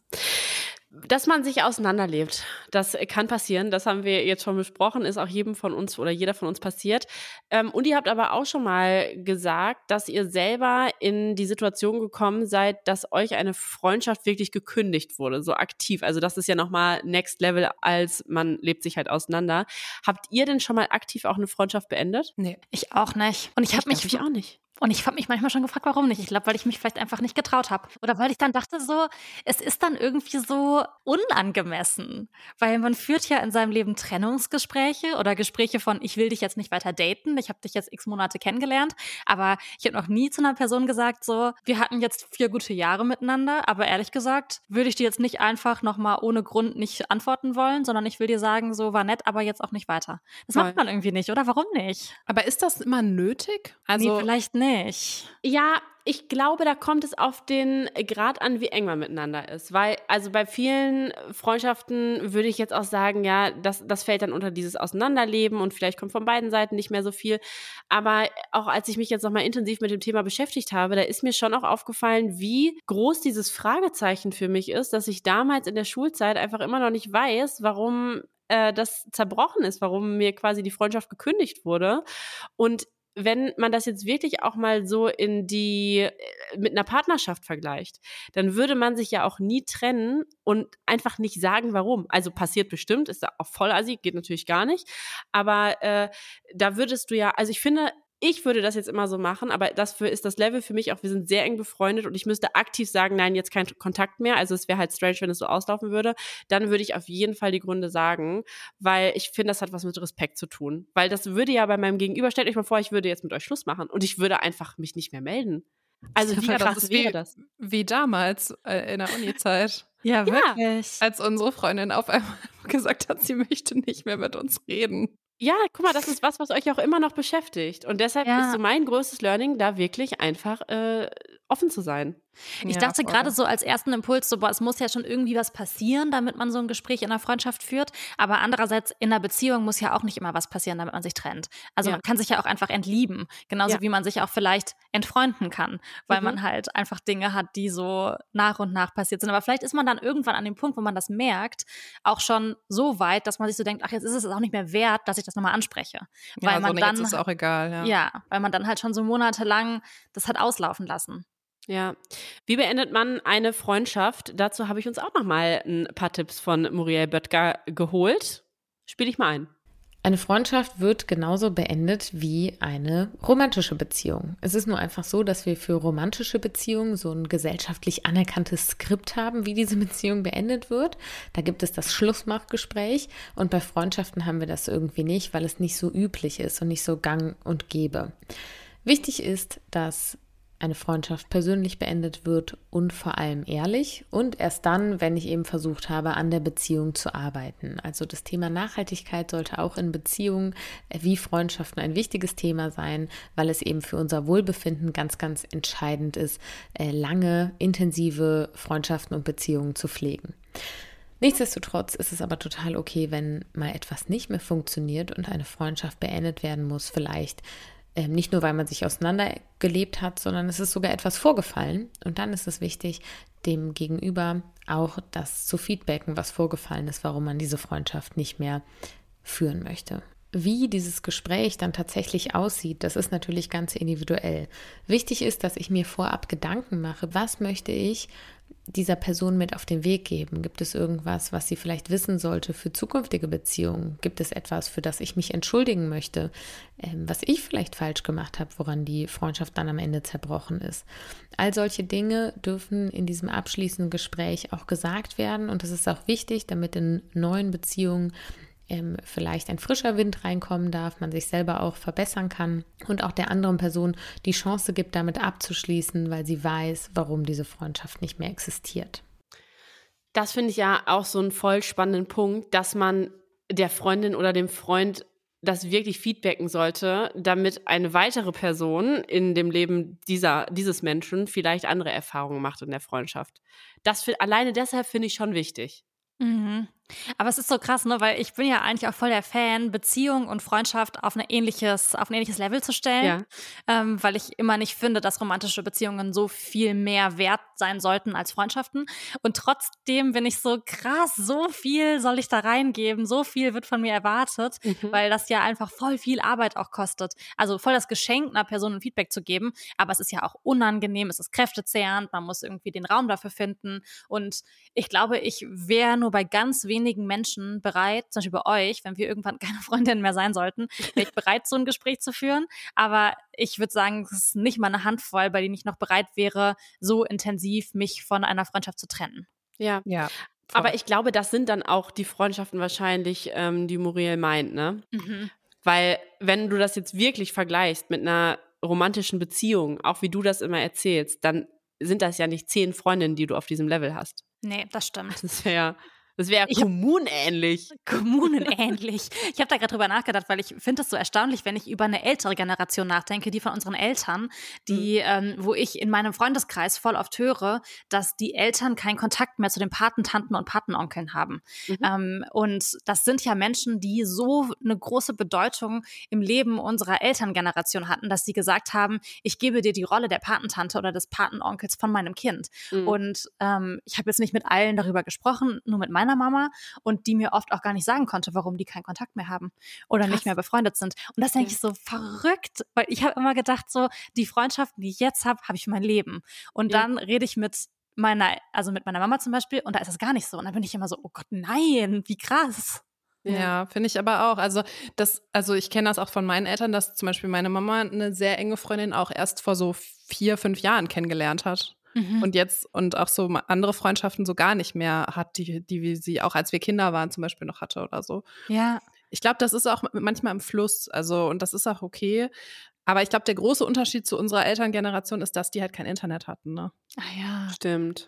Dass man sich auseinanderlebt, das kann passieren, das haben wir jetzt schon besprochen, ist auch jedem von uns oder jeder von uns passiert. Ähm, und ihr habt aber auch schon mal gesagt, dass ihr selber in die Situation gekommen seid, dass euch eine Freundschaft wirklich gekündigt wurde, so aktiv. Also das ist ja nochmal Next Level, als man lebt sich halt auseinander. Habt ihr denn schon mal aktiv auch eine Freundschaft beendet? Nee, ich auch nicht. Und ich habe mich ich auch nicht. Und ich habe mich manchmal schon gefragt, warum nicht. Ich glaube, weil ich mich vielleicht einfach nicht getraut habe. Oder weil ich dann dachte so, es ist dann irgendwie so unangemessen. Weil man führt ja in seinem Leben Trennungsgespräche oder Gespräche von, ich will dich jetzt nicht weiter daten, ich habe dich jetzt x Monate kennengelernt. Aber ich habe noch nie zu einer Person gesagt so, wir hatten jetzt vier gute Jahre miteinander, aber ehrlich gesagt würde ich dir jetzt nicht einfach nochmal ohne Grund nicht antworten wollen, sondern ich will dir sagen, so war nett, aber jetzt auch nicht weiter. Das Voll. Macht man irgendwie nicht, oder? Warum nicht? Aber ist das immer nötig? Also nee, vielleicht nicht. Nicht. Ja, ich glaube, da kommt es auf den Grad an, wie eng man miteinander ist. Weil, also bei vielen Freundschaften würde ich jetzt auch sagen, ja, das, das fällt dann unter dieses Auseinanderleben und vielleicht kommt von beiden Seiten nicht mehr so viel. Aber auch als ich mich jetzt nochmal intensiv mit dem Thema beschäftigt habe, da ist mir schon auch aufgefallen, wie groß dieses Fragezeichen für mich ist, dass ich damals in der Schulzeit einfach immer noch nicht weiß, warum äh, das zerbrochen ist, warum mir quasi die Freundschaft gekündigt wurde. Und wenn man das jetzt wirklich auch mal so in die, mit einer Partnerschaft vergleicht, dann würde man sich ja auch nie trennen und einfach nicht sagen, warum. Also passiert bestimmt, ist da auch voll assi, geht natürlich gar nicht. Aber äh, da würdest du ja, also ich finde, ich würde das jetzt immer so machen, aber dafür ist das Level für mich auch, wir sind sehr eng befreundet und ich müsste aktiv sagen, nein, jetzt kein Kontakt mehr. Also es wäre halt strange, wenn es so auslaufen würde. Dann würde ich auf jeden Fall die Gründe sagen, weil ich finde, das hat was mit Respekt zu tun. Weil das würde ja bei meinem Gegenüber, stellt euch mal vor, ich würde jetzt mit euch Schluss machen und ich würde einfach mich nicht mehr melden. Also wie krass das wäre das? Wie damals äh, in der Uni-Zeit. Ja, wirklich. Als unsere Freundin auf einmal gesagt hat, sie möchte nicht mehr mit uns reden. Ja, guck mal, das ist was, was euch auch immer noch beschäftigt. Und deshalb Ja. ist so mein größtes Learning, da wirklich einfach äh, offen zu sein. Ich Ja, dachte voll. gerade so als ersten Impuls, so, boah, es muss ja schon irgendwie was passieren, damit man so ein Gespräch in einer Freundschaft führt. Aber andererseits, in einer Beziehung muss ja auch nicht immer was passieren, damit man sich trennt. Also Ja. man kann sich ja auch einfach entlieben. Genauso Ja. wie man sich auch vielleicht entfreunden kann, weil Mhm. man halt einfach Dinge hat, die so nach und nach passiert sind. Aber vielleicht ist man dann irgendwann an dem Punkt, wo man das merkt, auch schon so weit, dass man sich so denkt, ach, jetzt ist es auch nicht mehr wert, dass ich das nochmal anspreche. Weil Ja, man so, ne, dann, jetzt ist auch egal. Ja. ja, weil man dann halt schon so monatelang das hat auslaufen lassen. Ja. Wie beendet man eine Freundschaft? Dazu habe ich uns auch noch mal ein paar Tipps von Muriel Böttger geholt. Spiel ich mal ein. Eine Freundschaft wird genauso beendet wie eine romantische Beziehung. Es ist nur einfach so, dass wir für romantische Beziehungen so ein gesellschaftlich anerkanntes Skript haben, wie diese Beziehung beendet wird. Da gibt es das Schlussmachgespräch und bei Freundschaften haben wir das irgendwie nicht, weil es nicht so üblich ist und nicht so gang und gäbe. Wichtig ist, dass eine Freundschaft persönlich beendet wird und vor allem ehrlich und erst dann, wenn ich eben versucht habe, an der Beziehung zu arbeiten. Also das Thema Nachhaltigkeit sollte auch in Beziehungen wie Freundschaften ein wichtiges Thema sein, weil es eben für unser Wohlbefinden ganz, ganz entscheidend ist, lange, intensive Freundschaften und Beziehungen zu pflegen. Nichtsdestotrotz ist es aber total okay, wenn mal etwas nicht mehr funktioniert und eine Freundschaft beendet werden muss, vielleicht nicht nur, weil man sich auseinandergelebt hat, sondern es ist sogar etwas vorgefallen. Und dann ist es wichtig, dem Gegenüber auch das zu feedbacken, was vorgefallen ist, warum man diese Freundschaft nicht mehr führen möchte. Wie dieses Gespräch dann tatsächlich aussieht, das ist natürlich ganz individuell. Wichtig ist, dass ich mir vorab Gedanken mache, was möchte ich dieser Person mit auf den Weg geben? Gibt es irgendwas, was sie vielleicht wissen sollte für zukünftige Beziehungen? Gibt es etwas, für das ich mich entschuldigen möchte, ähm, was ich vielleicht falsch gemacht habe, woran die Freundschaft dann am Ende zerbrochen ist? All solche Dinge dürfen in diesem abschließenden Gespräch auch gesagt werden und das ist auch wichtig, damit in neuen Beziehungen ähm, vielleicht ein frischer Wind reinkommen darf, man sich selber auch verbessern kann und auch der anderen Person die Chance gibt, damit abzuschließen, weil sie weiß, warum diese Freundschaft nicht mehr existiert. Das finde ich ja auch so einen voll spannenden Punkt, dass man der Freundin oder dem Freund das wirklich feedbacken sollte, damit eine weitere Person in dem Leben dieser, dieses Menschen vielleicht andere Erfahrungen macht in der Freundschaft. Das für, alleine deshalb finde ich schon wichtig. Mhm. Aber es ist so krass, ne, weil ich bin ja eigentlich auch voll der Fan, Beziehung und Freundschaft auf, ein ähnliches, auf ein ähnliches Level zu stellen, Ja. ähm, weil ich immer nicht finde, dass romantische Beziehungen so viel mehr wert sein sollten als Freundschaften. Und trotzdem bin ich so krass, so viel soll ich da reingeben, so viel wird von mir erwartet, Mhm. weil das ja einfach voll viel Arbeit auch kostet. Also voll das Geschenk, einer Person ein Feedback zu geben, aber es ist ja auch unangenehm, es ist kräftezehrend, man muss irgendwie den Raum dafür finden und ich glaube, ich wäre nur bei ganz wenigen Menschen bereit, zum Beispiel bei euch, wenn wir irgendwann keine Freundinnen mehr sein sollten, wäre ich bereit, so ein Gespräch zu führen. Aber ich würde sagen, es ist nicht mal eine Handvoll, bei denen ich noch bereit wäre, so intensiv mich von einer Freundschaft zu trennen. Ja. Ja. voll. Aber ich glaube, das sind dann auch die Freundschaften wahrscheinlich, ähm, die Muriel meint, ne? Mhm. Weil wenn du das jetzt wirklich vergleichst mit einer romantischen Beziehung, auch wie du das immer erzählst, dann sind das ja nicht zehn Freundinnen, die du auf diesem Level hast. Nee, das stimmt. Das wäre das wär Ich hab- kommunähnlich. Kommunenähnlich. Ich habe da gerade drüber nachgedacht, weil ich finde es so erstaunlich, wenn ich über eine ältere Generation nachdenke, die von unseren Eltern, die, ähm, wo ich in meinem Freundeskreis voll oft höre, dass die Eltern keinen Kontakt mehr zu den Patentanten und Patenonkeln haben. Mhm. Ähm, und das sind ja Menschen, die so eine große Bedeutung im Leben unserer Elterngeneration hatten, dass sie gesagt haben, ich gebe dir die Rolle der Patentante oder des Patenonkels von meinem Kind. Mhm. Und ähm, ich habe jetzt nicht mit allen darüber gesprochen, nur mit meiner Mama und die mir oft auch gar nicht sagen konnte, warum die keinen Kontakt mehr haben oder Krass. nicht mehr befreundet sind. Und das denke Ja. ich so verrückt, weil ich habe immer gedacht, so die Freundschaften, die ich jetzt habe, habe ich für mein Leben. Und Ja. dann rede ich mit meiner, also mit meiner Mama zum Beispiel und da ist das gar nicht so. Und dann bin ich immer so, oh Gott, nein, wie krass. Ja, finde ich aber auch. Also das, also ich kenne das auch von meinen Eltern, dass zum Beispiel meine Mama eine sehr enge Freundin auch erst vor so vier, fünf Jahren kennengelernt hat. Mhm. Und jetzt und auch so andere Freundschaften so gar nicht mehr hat, die, die sie auch als wir Kinder waren zum Beispiel noch hatte oder so. Ja, Ich glaube, das ist auch manchmal im Fluss, also und das ist auch okay. Aber ich glaube, der große Unterschied zu unserer Elterngeneration ist, dass die halt kein Internet hatten, ne? ah ja. Stimmt.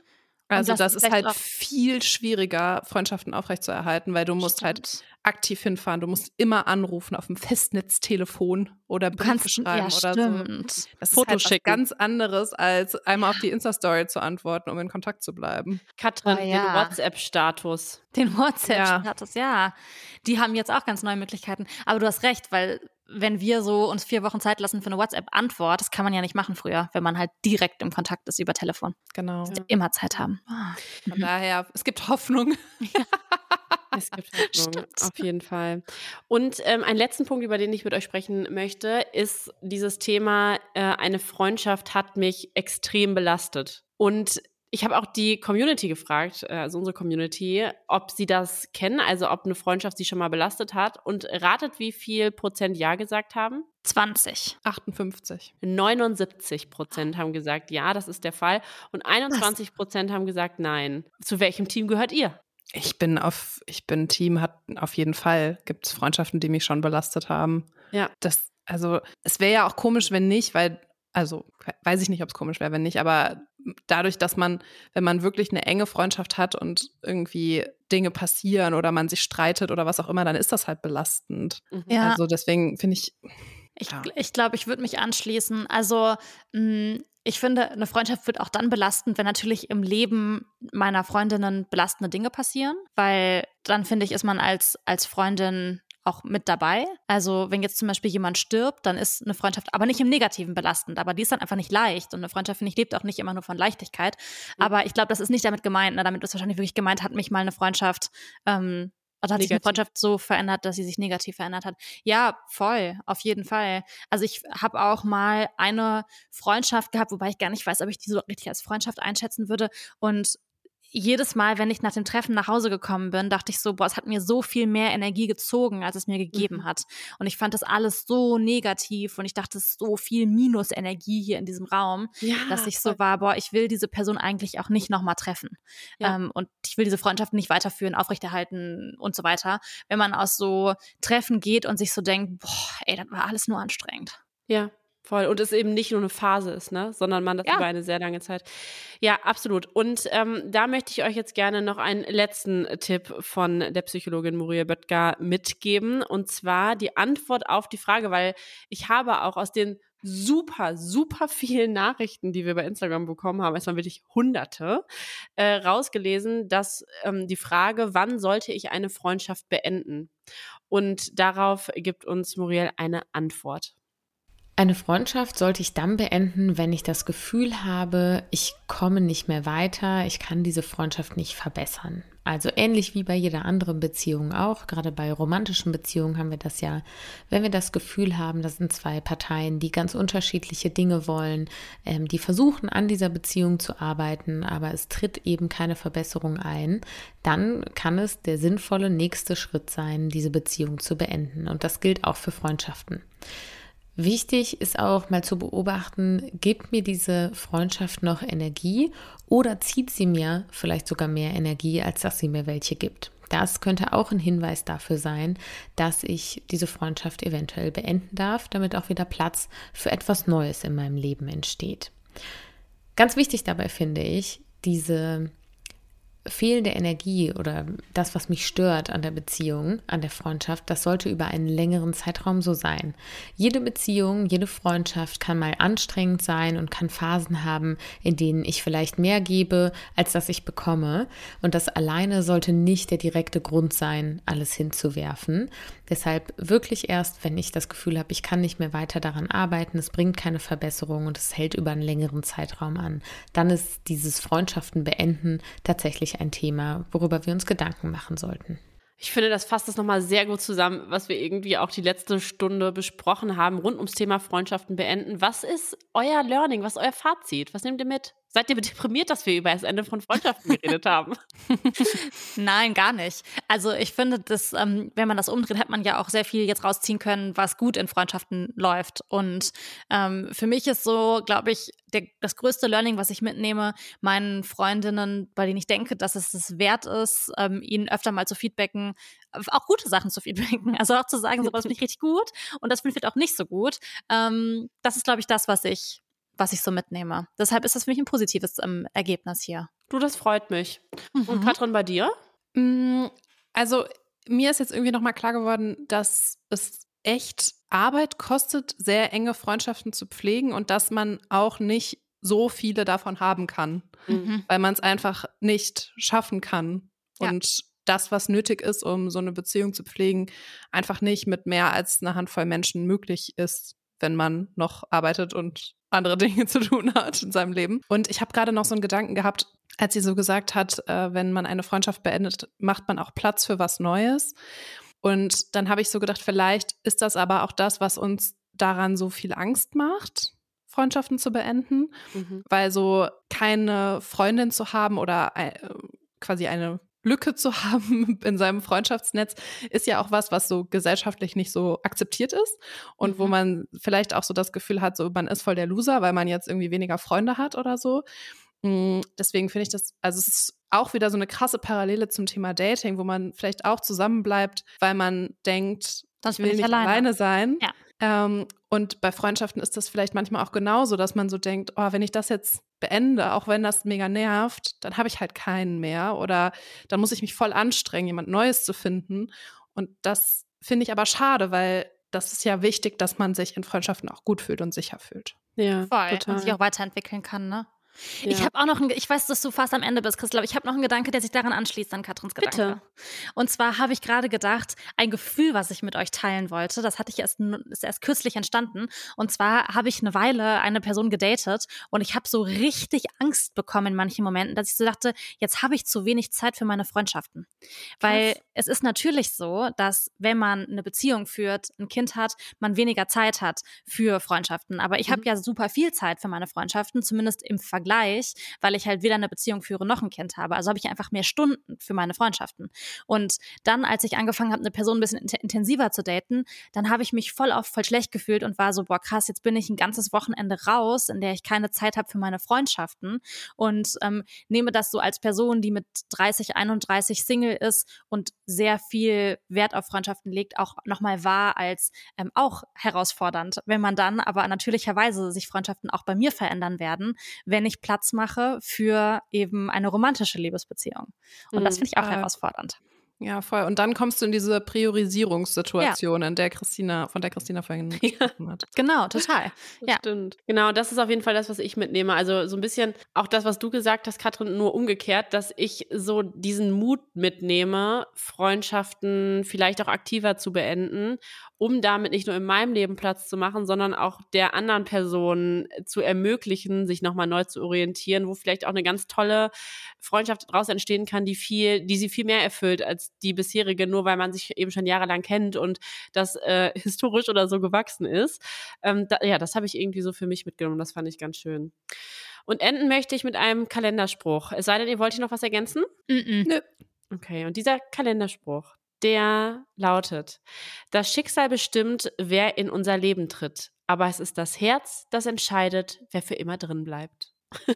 Also das das ist vielleicht halt auch- viel schwieriger, Freundschaften aufrechtzuerhalten, weil du musst halt aktiv hinfahren. Du musst immer anrufen auf dem Festnetztelefon oder Du Briefe kannst, schreiben ja, oder so. stimmt. Das Fotos ist halt was schicken. ganz anderes, als einmal auf die Insta-Story zu antworten, um in Kontakt zu bleiben. Katrin, Oh, den ja. WhatsApp-Status. Den WhatsApp-Status, ja. Die haben jetzt auch ganz neue Möglichkeiten. Aber du hast recht, weil wenn wir so uns vier Wochen Zeit lassen für eine WhatsApp-Antwort, das kann man ja nicht machen früher, wenn man halt direkt im Kontakt ist über Telefon. Genau. Ja. Immer Zeit haben. Ah. Von daher, es gibt Hoffnung. Es gibt Hoffnung, auf jeden Fall. Und ähm, einen letzten Punkt, über den ich mit euch sprechen möchte, ist dieses Thema, äh, eine Freundschaft hat mich extrem belastet. Und ich habe auch die Community gefragt, äh, also unsere Community, ob sie das kennen, also ob eine Freundschaft sie schon mal belastet hat. Und ratet, wie viel Prozent Ja gesagt haben? zwanzig. achtundfünfzig. neunundsiebzig Prozent haben gesagt, ja, das ist der Fall. Und einundzwanzig Prozent haben gesagt, nein. Zu welchem Team gehört ihr? Ich bin auf, ich bin Team, hat auf jeden Fall. Gibt es Freundschaften, die mich schon belastet haben. Ja. Das, also, es wäre ja auch komisch, wenn nicht, weil, also, weiß ich nicht, ob es komisch wäre, wenn nicht, aber dadurch, dass man, wenn man wirklich eine enge Freundschaft hat und irgendwie Dinge passieren oder man sich streitet oder was auch immer, dann ist das halt belastend. Ja. Also deswegen finde ich, Ich, Ja. ich glaube, ich würde mich anschließen. Also mh, ich finde, eine Freundschaft wird auch dann belastend, wenn natürlich im Leben meiner Freundinnen belastende Dinge passieren, weil dann, finde ich, ist man als, als Freundin auch mit dabei. Also wenn jetzt zum Beispiel jemand stirbt, dann ist eine Freundschaft aber nicht im Negativen belastend, aber die ist dann einfach nicht leicht und eine Freundschaft, finde ich, lebt auch nicht immer nur von Leichtigkeit. Mhm. Aber ich glaube, das ist nicht damit gemeint, ne? Damit ist wahrscheinlich wirklich gemeint, hat mich mal eine Freundschaft ähm, oder hat sich eine Negativ. Freundschaft so verändert, dass sie sich negativ verändert hat? Ja, voll, auf jeden Fall. Also ich habe auch mal eine Freundschaft gehabt, wobei ich gar nicht weiß, ob ich die so richtig als Freundschaft einschätzen würde. Und jedes Mal, wenn ich nach dem Treffen nach Hause gekommen bin, dachte ich so, boah, es hat mir so viel mehr Energie gezogen, als es mir gegeben Mhm. hat. Und ich fand das alles so negativ und ich dachte, es ist so viel Minusenergie hier in diesem Raum, Ja, dass ich so voll. war, boah, ich will diese Person eigentlich auch nicht nochmal treffen. Ja. Ähm, und ich will diese Freundschaft nicht weiterführen, aufrechterhalten und so weiter. Wenn man aus so Treffen geht und sich so denkt, boah, ey, das war alles nur anstrengend. Ja, voll. Und es eben nicht nur eine Phase ist, ne, sondern man das Ja. über eine sehr lange Zeit. Ja, absolut. Und ähm, da möchte ich euch jetzt gerne noch einen letzten Tipp von der Psychologin Muriel Böttger mitgeben. Und zwar die Antwort auf die Frage, weil ich habe auch aus den super, super vielen Nachrichten, die wir bei Instagram bekommen haben, es waren wirklich hunderte, äh, rausgelesen, dass ähm, die Frage, wann sollte ich eine Freundschaft beenden? Und darauf gibt uns Muriel eine Antwort. Eine Freundschaft sollte ich dann beenden, wenn ich das Gefühl habe, ich komme nicht mehr weiter, ich kann diese Freundschaft nicht verbessern. Also ähnlich wie bei jeder anderen Beziehung auch, gerade bei romantischen Beziehungen haben wir das ja, wenn wir das Gefühl haben, das sind zwei Parteien, die ganz unterschiedliche Dinge wollen, ähm, die versuchen an dieser Beziehung zu arbeiten, aber es tritt eben keine Verbesserung ein, dann kann es der sinnvolle nächste Schritt sein, diese Beziehung zu beenden. Und das gilt auch für Freundschaften. Wichtig ist auch mal zu beobachten, gibt mir diese Freundschaft noch Energie oder zieht sie mir vielleicht sogar mehr Energie, als dass sie mir welche gibt. Das könnte auch ein Hinweis dafür sein, dass ich diese Freundschaft eventuell beenden darf, damit auch wieder Platz für etwas Neues in meinem Leben entsteht. Ganz wichtig dabei finde ich, diese fehlende Energie oder das, was mich stört an der Beziehung, an der Freundschaft, das sollte über einen längeren Zeitraum so sein. Jede Beziehung, jede Freundschaft kann mal anstrengend sein und kann Phasen haben, in denen ich vielleicht mehr gebe, als dass ich bekomme. Und das alleine sollte nicht der direkte Grund sein, alles hinzuwerfen. Deshalb wirklich erst, wenn ich das Gefühl habe, ich kann nicht mehr weiter daran arbeiten, es bringt keine Verbesserung und es hält über einen längeren Zeitraum an, dann ist dieses Freundschaften beenden tatsächlich ein Thema, worüber wir uns Gedanken machen sollten. Ich finde, das fasst das nochmal sehr gut zusammen, was wir irgendwie auch die letzte Stunde besprochen haben, rund ums Thema Freundschaften beenden. Was ist euer Learning? Was ist euer Fazit? Was nehmt ihr mit? Seid ihr deprimiert, dass wir über das Ende von Freundschaften geredet haben? Nein, gar nicht. Also ich finde, dass, ähm, wenn man das umdreht, hat man ja auch sehr viel jetzt rausziehen können, was gut in Freundschaften läuft. Und ähm, für mich ist so, glaube ich, der, das größte Learning, was ich mitnehme, meinen Freundinnen, bei denen ich denke, dass es es wert ist, ähm, ihnen öfter mal zu feedbacken, auch gute Sachen zu feedbacken. Also auch zu sagen, so, das finde ich richtig gut und das finde ich auch nicht so gut. Ähm, das ist, glaube ich, das, was ich was ich so mitnehme. Deshalb ist das für mich ein positives ähm, Ergebnis hier. Du, das freut mich. Mhm. Und Katrin, bei dir? Also mir ist jetzt irgendwie nochmal klar geworden, dass es echt Arbeit kostet, sehr enge Freundschaften zu pflegen und dass man auch nicht so viele davon haben kann, mhm. weil man es einfach nicht schaffen kann. Ja. Und das, was nötig ist, um so eine Beziehung zu pflegen, einfach nicht mit mehr als einer Handvoll Menschen möglich ist, wenn man noch arbeitet und andere Dinge zu tun hat in seinem Leben. Und ich habe gerade noch so einen Gedanken gehabt, als sie so gesagt hat, äh, wenn man eine Freundschaft beendet, macht man auch Platz für was Neues. Und dann habe ich so gedacht, vielleicht ist das aber auch das, was uns daran so viel Angst macht, Freundschaften zu beenden, mhm. weil so keine Freundin zu haben oder äh, quasi eine Lücke zu haben in seinem Freundschaftsnetz ist ja auch was, was so gesellschaftlich nicht so akzeptiert ist und mhm. wo man vielleicht auch so das Gefühl hat, so man ist voll der Loser, weil man jetzt irgendwie weniger Freunde hat oder so. Deswegen finde ich das, also es ist auch wieder so eine krasse Parallele zum Thema Dating, wo man vielleicht auch zusammenbleibt, weil man denkt, das ich will nicht alleine. alleine sein. Ja. Ähm, und bei Freundschaften ist das vielleicht manchmal auch genauso, dass man so denkt, oh, wenn ich das jetzt beende, auch wenn das mega nervt, dann habe ich halt keinen mehr oder dann muss ich mich voll anstrengen, jemand Neues zu finden. Und das finde ich aber schade, weil das ist ja wichtig, dass man sich in Freundschaften auch gut fühlt und sicher fühlt. Ja, voll. Total. Und sich auch weiterentwickeln kann, ne? Ja. Ich habe auch noch, ein, ich weiß, dass du fast am Ende bist, Christel, aber ich habe noch einen Gedanke, der sich daran anschließt, an Katrins Gedanke. Bitte. Und zwar habe ich gerade gedacht, ein Gefühl, was ich mit euch teilen wollte, das hatte ich erst, ist erst kürzlich entstanden. Und zwar habe ich eine Weile eine Person gedatet und ich habe so richtig Angst bekommen in manchen Momenten, dass ich so dachte, jetzt habe ich zu wenig Zeit für meine Freundschaften. Weil Was? Es ist natürlich so, dass wenn man eine Beziehung führt, ein Kind hat, man weniger Zeit hat für Freundschaften. Aber ich mhm. habe ja super viel Zeit für meine Freundschaften, zumindest im Vergleich. Gleich, weil ich halt weder eine Beziehung führe noch ein Kind habe. Also habe ich einfach mehr Stunden für meine Freundschaften. Und dann, als ich angefangen habe, eine Person ein bisschen intensiver zu daten, dann habe ich mich voll oft voll schlecht gefühlt und war so, boah krass, jetzt bin ich ein ganzes Wochenende raus, in der ich keine Zeit habe für meine Freundschaften und ähm, nehme das so als Person, die mit dreißig, einunddreißig Single ist und sehr viel Wert auf Freundschaften legt, auch nochmal wahr als ähm, auch herausfordernd. Wenn man dann aber natürlicherweise sich Freundschaften auch bei mir verändern werden, wenn ich Platz mache für eben eine romantische Liebesbeziehung. Und mhm. das finde ich auch äh, herausfordernd. Ja, voll. Und dann kommst du in diese Priorisierungssituation, ja. in der Christina, von der Christina vorhin gesprochen ja. hat. Genau, total. Das ja. stimmt. Genau, das ist auf jeden Fall das, was ich mitnehme. Also so ein bisschen auch das, was du gesagt hast, Katrin, nur umgekehrt, dass ich so diesen Mut mitnehme, Freundschaften vielleicht auch aktiver zu beenden, um damit nicht nur in meinem Leben Platz zu machen, sondern auch der anderen Person zu ermöglichen, sich nochmal neu zu orientieren, wo vielleicht auch eine ganz tolle Freundschaft daraus entstehen kann, die viel, die sie viel mehr erfüllt als die bisherige, nur weil man sich eben schon jahrelang kennt und das äh, historisch oder so gewachsen ist. Ähm, da, ja, das habe ich irgendwie so für mich mitgenommen. Das fand ich ganz schön. Und enden möchte ich mit einem Kalenderspruch. Es sei denn, ihr wollt hier noch was ergänzen? Mm-mm. Nö. Okay, und dieser Kalenderspruch, der lautet: Das Schicksal bestimmt, wer in unser Leben tritt, aber es ist das Herz, das entscheidet, wer für immer drin bleibt.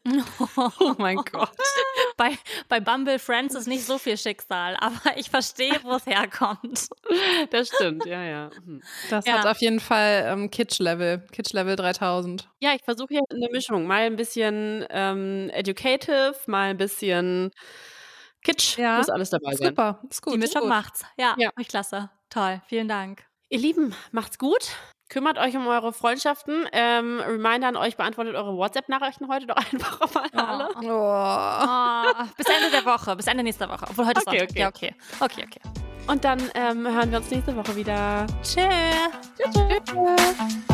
Oh mein Gott. Bei, bei Bumble Friends ist nicht so viel Schicksal, aber ich verstehe, wo es herkommt. Das stimmt, ja, ja. Hm. Das ja. hat auf jeden Fall ähm, Kitsch-Level, Kitsch-Level dreitausend. Ja, ich versuche hier eine Mischung. Mal ein bisschen ähm, educative, mal ein bisschen Kitsch. Ja, muss alles dabei sein. Super, ist gut. Die Mischung gut. macht's. Ja, ja. klasse. Toll, vielen Dank. Ihr Lieben, macht's gut. Kümmert euch um eure Freundschaften. Ähm, Reminder an euch, beantwortet eure WhatsApp-Nachrichten heute doch einfach mal alle. Oh. Oh. Bis Ende der Woche, bis Ende nächster Woche. Obwohl heute okay, ist Sonntag. okay. Ja, okay. Okay, okay. Und dann ähm, hören wir uns nächste Woche wieder. Tschö. Tschö, tschö.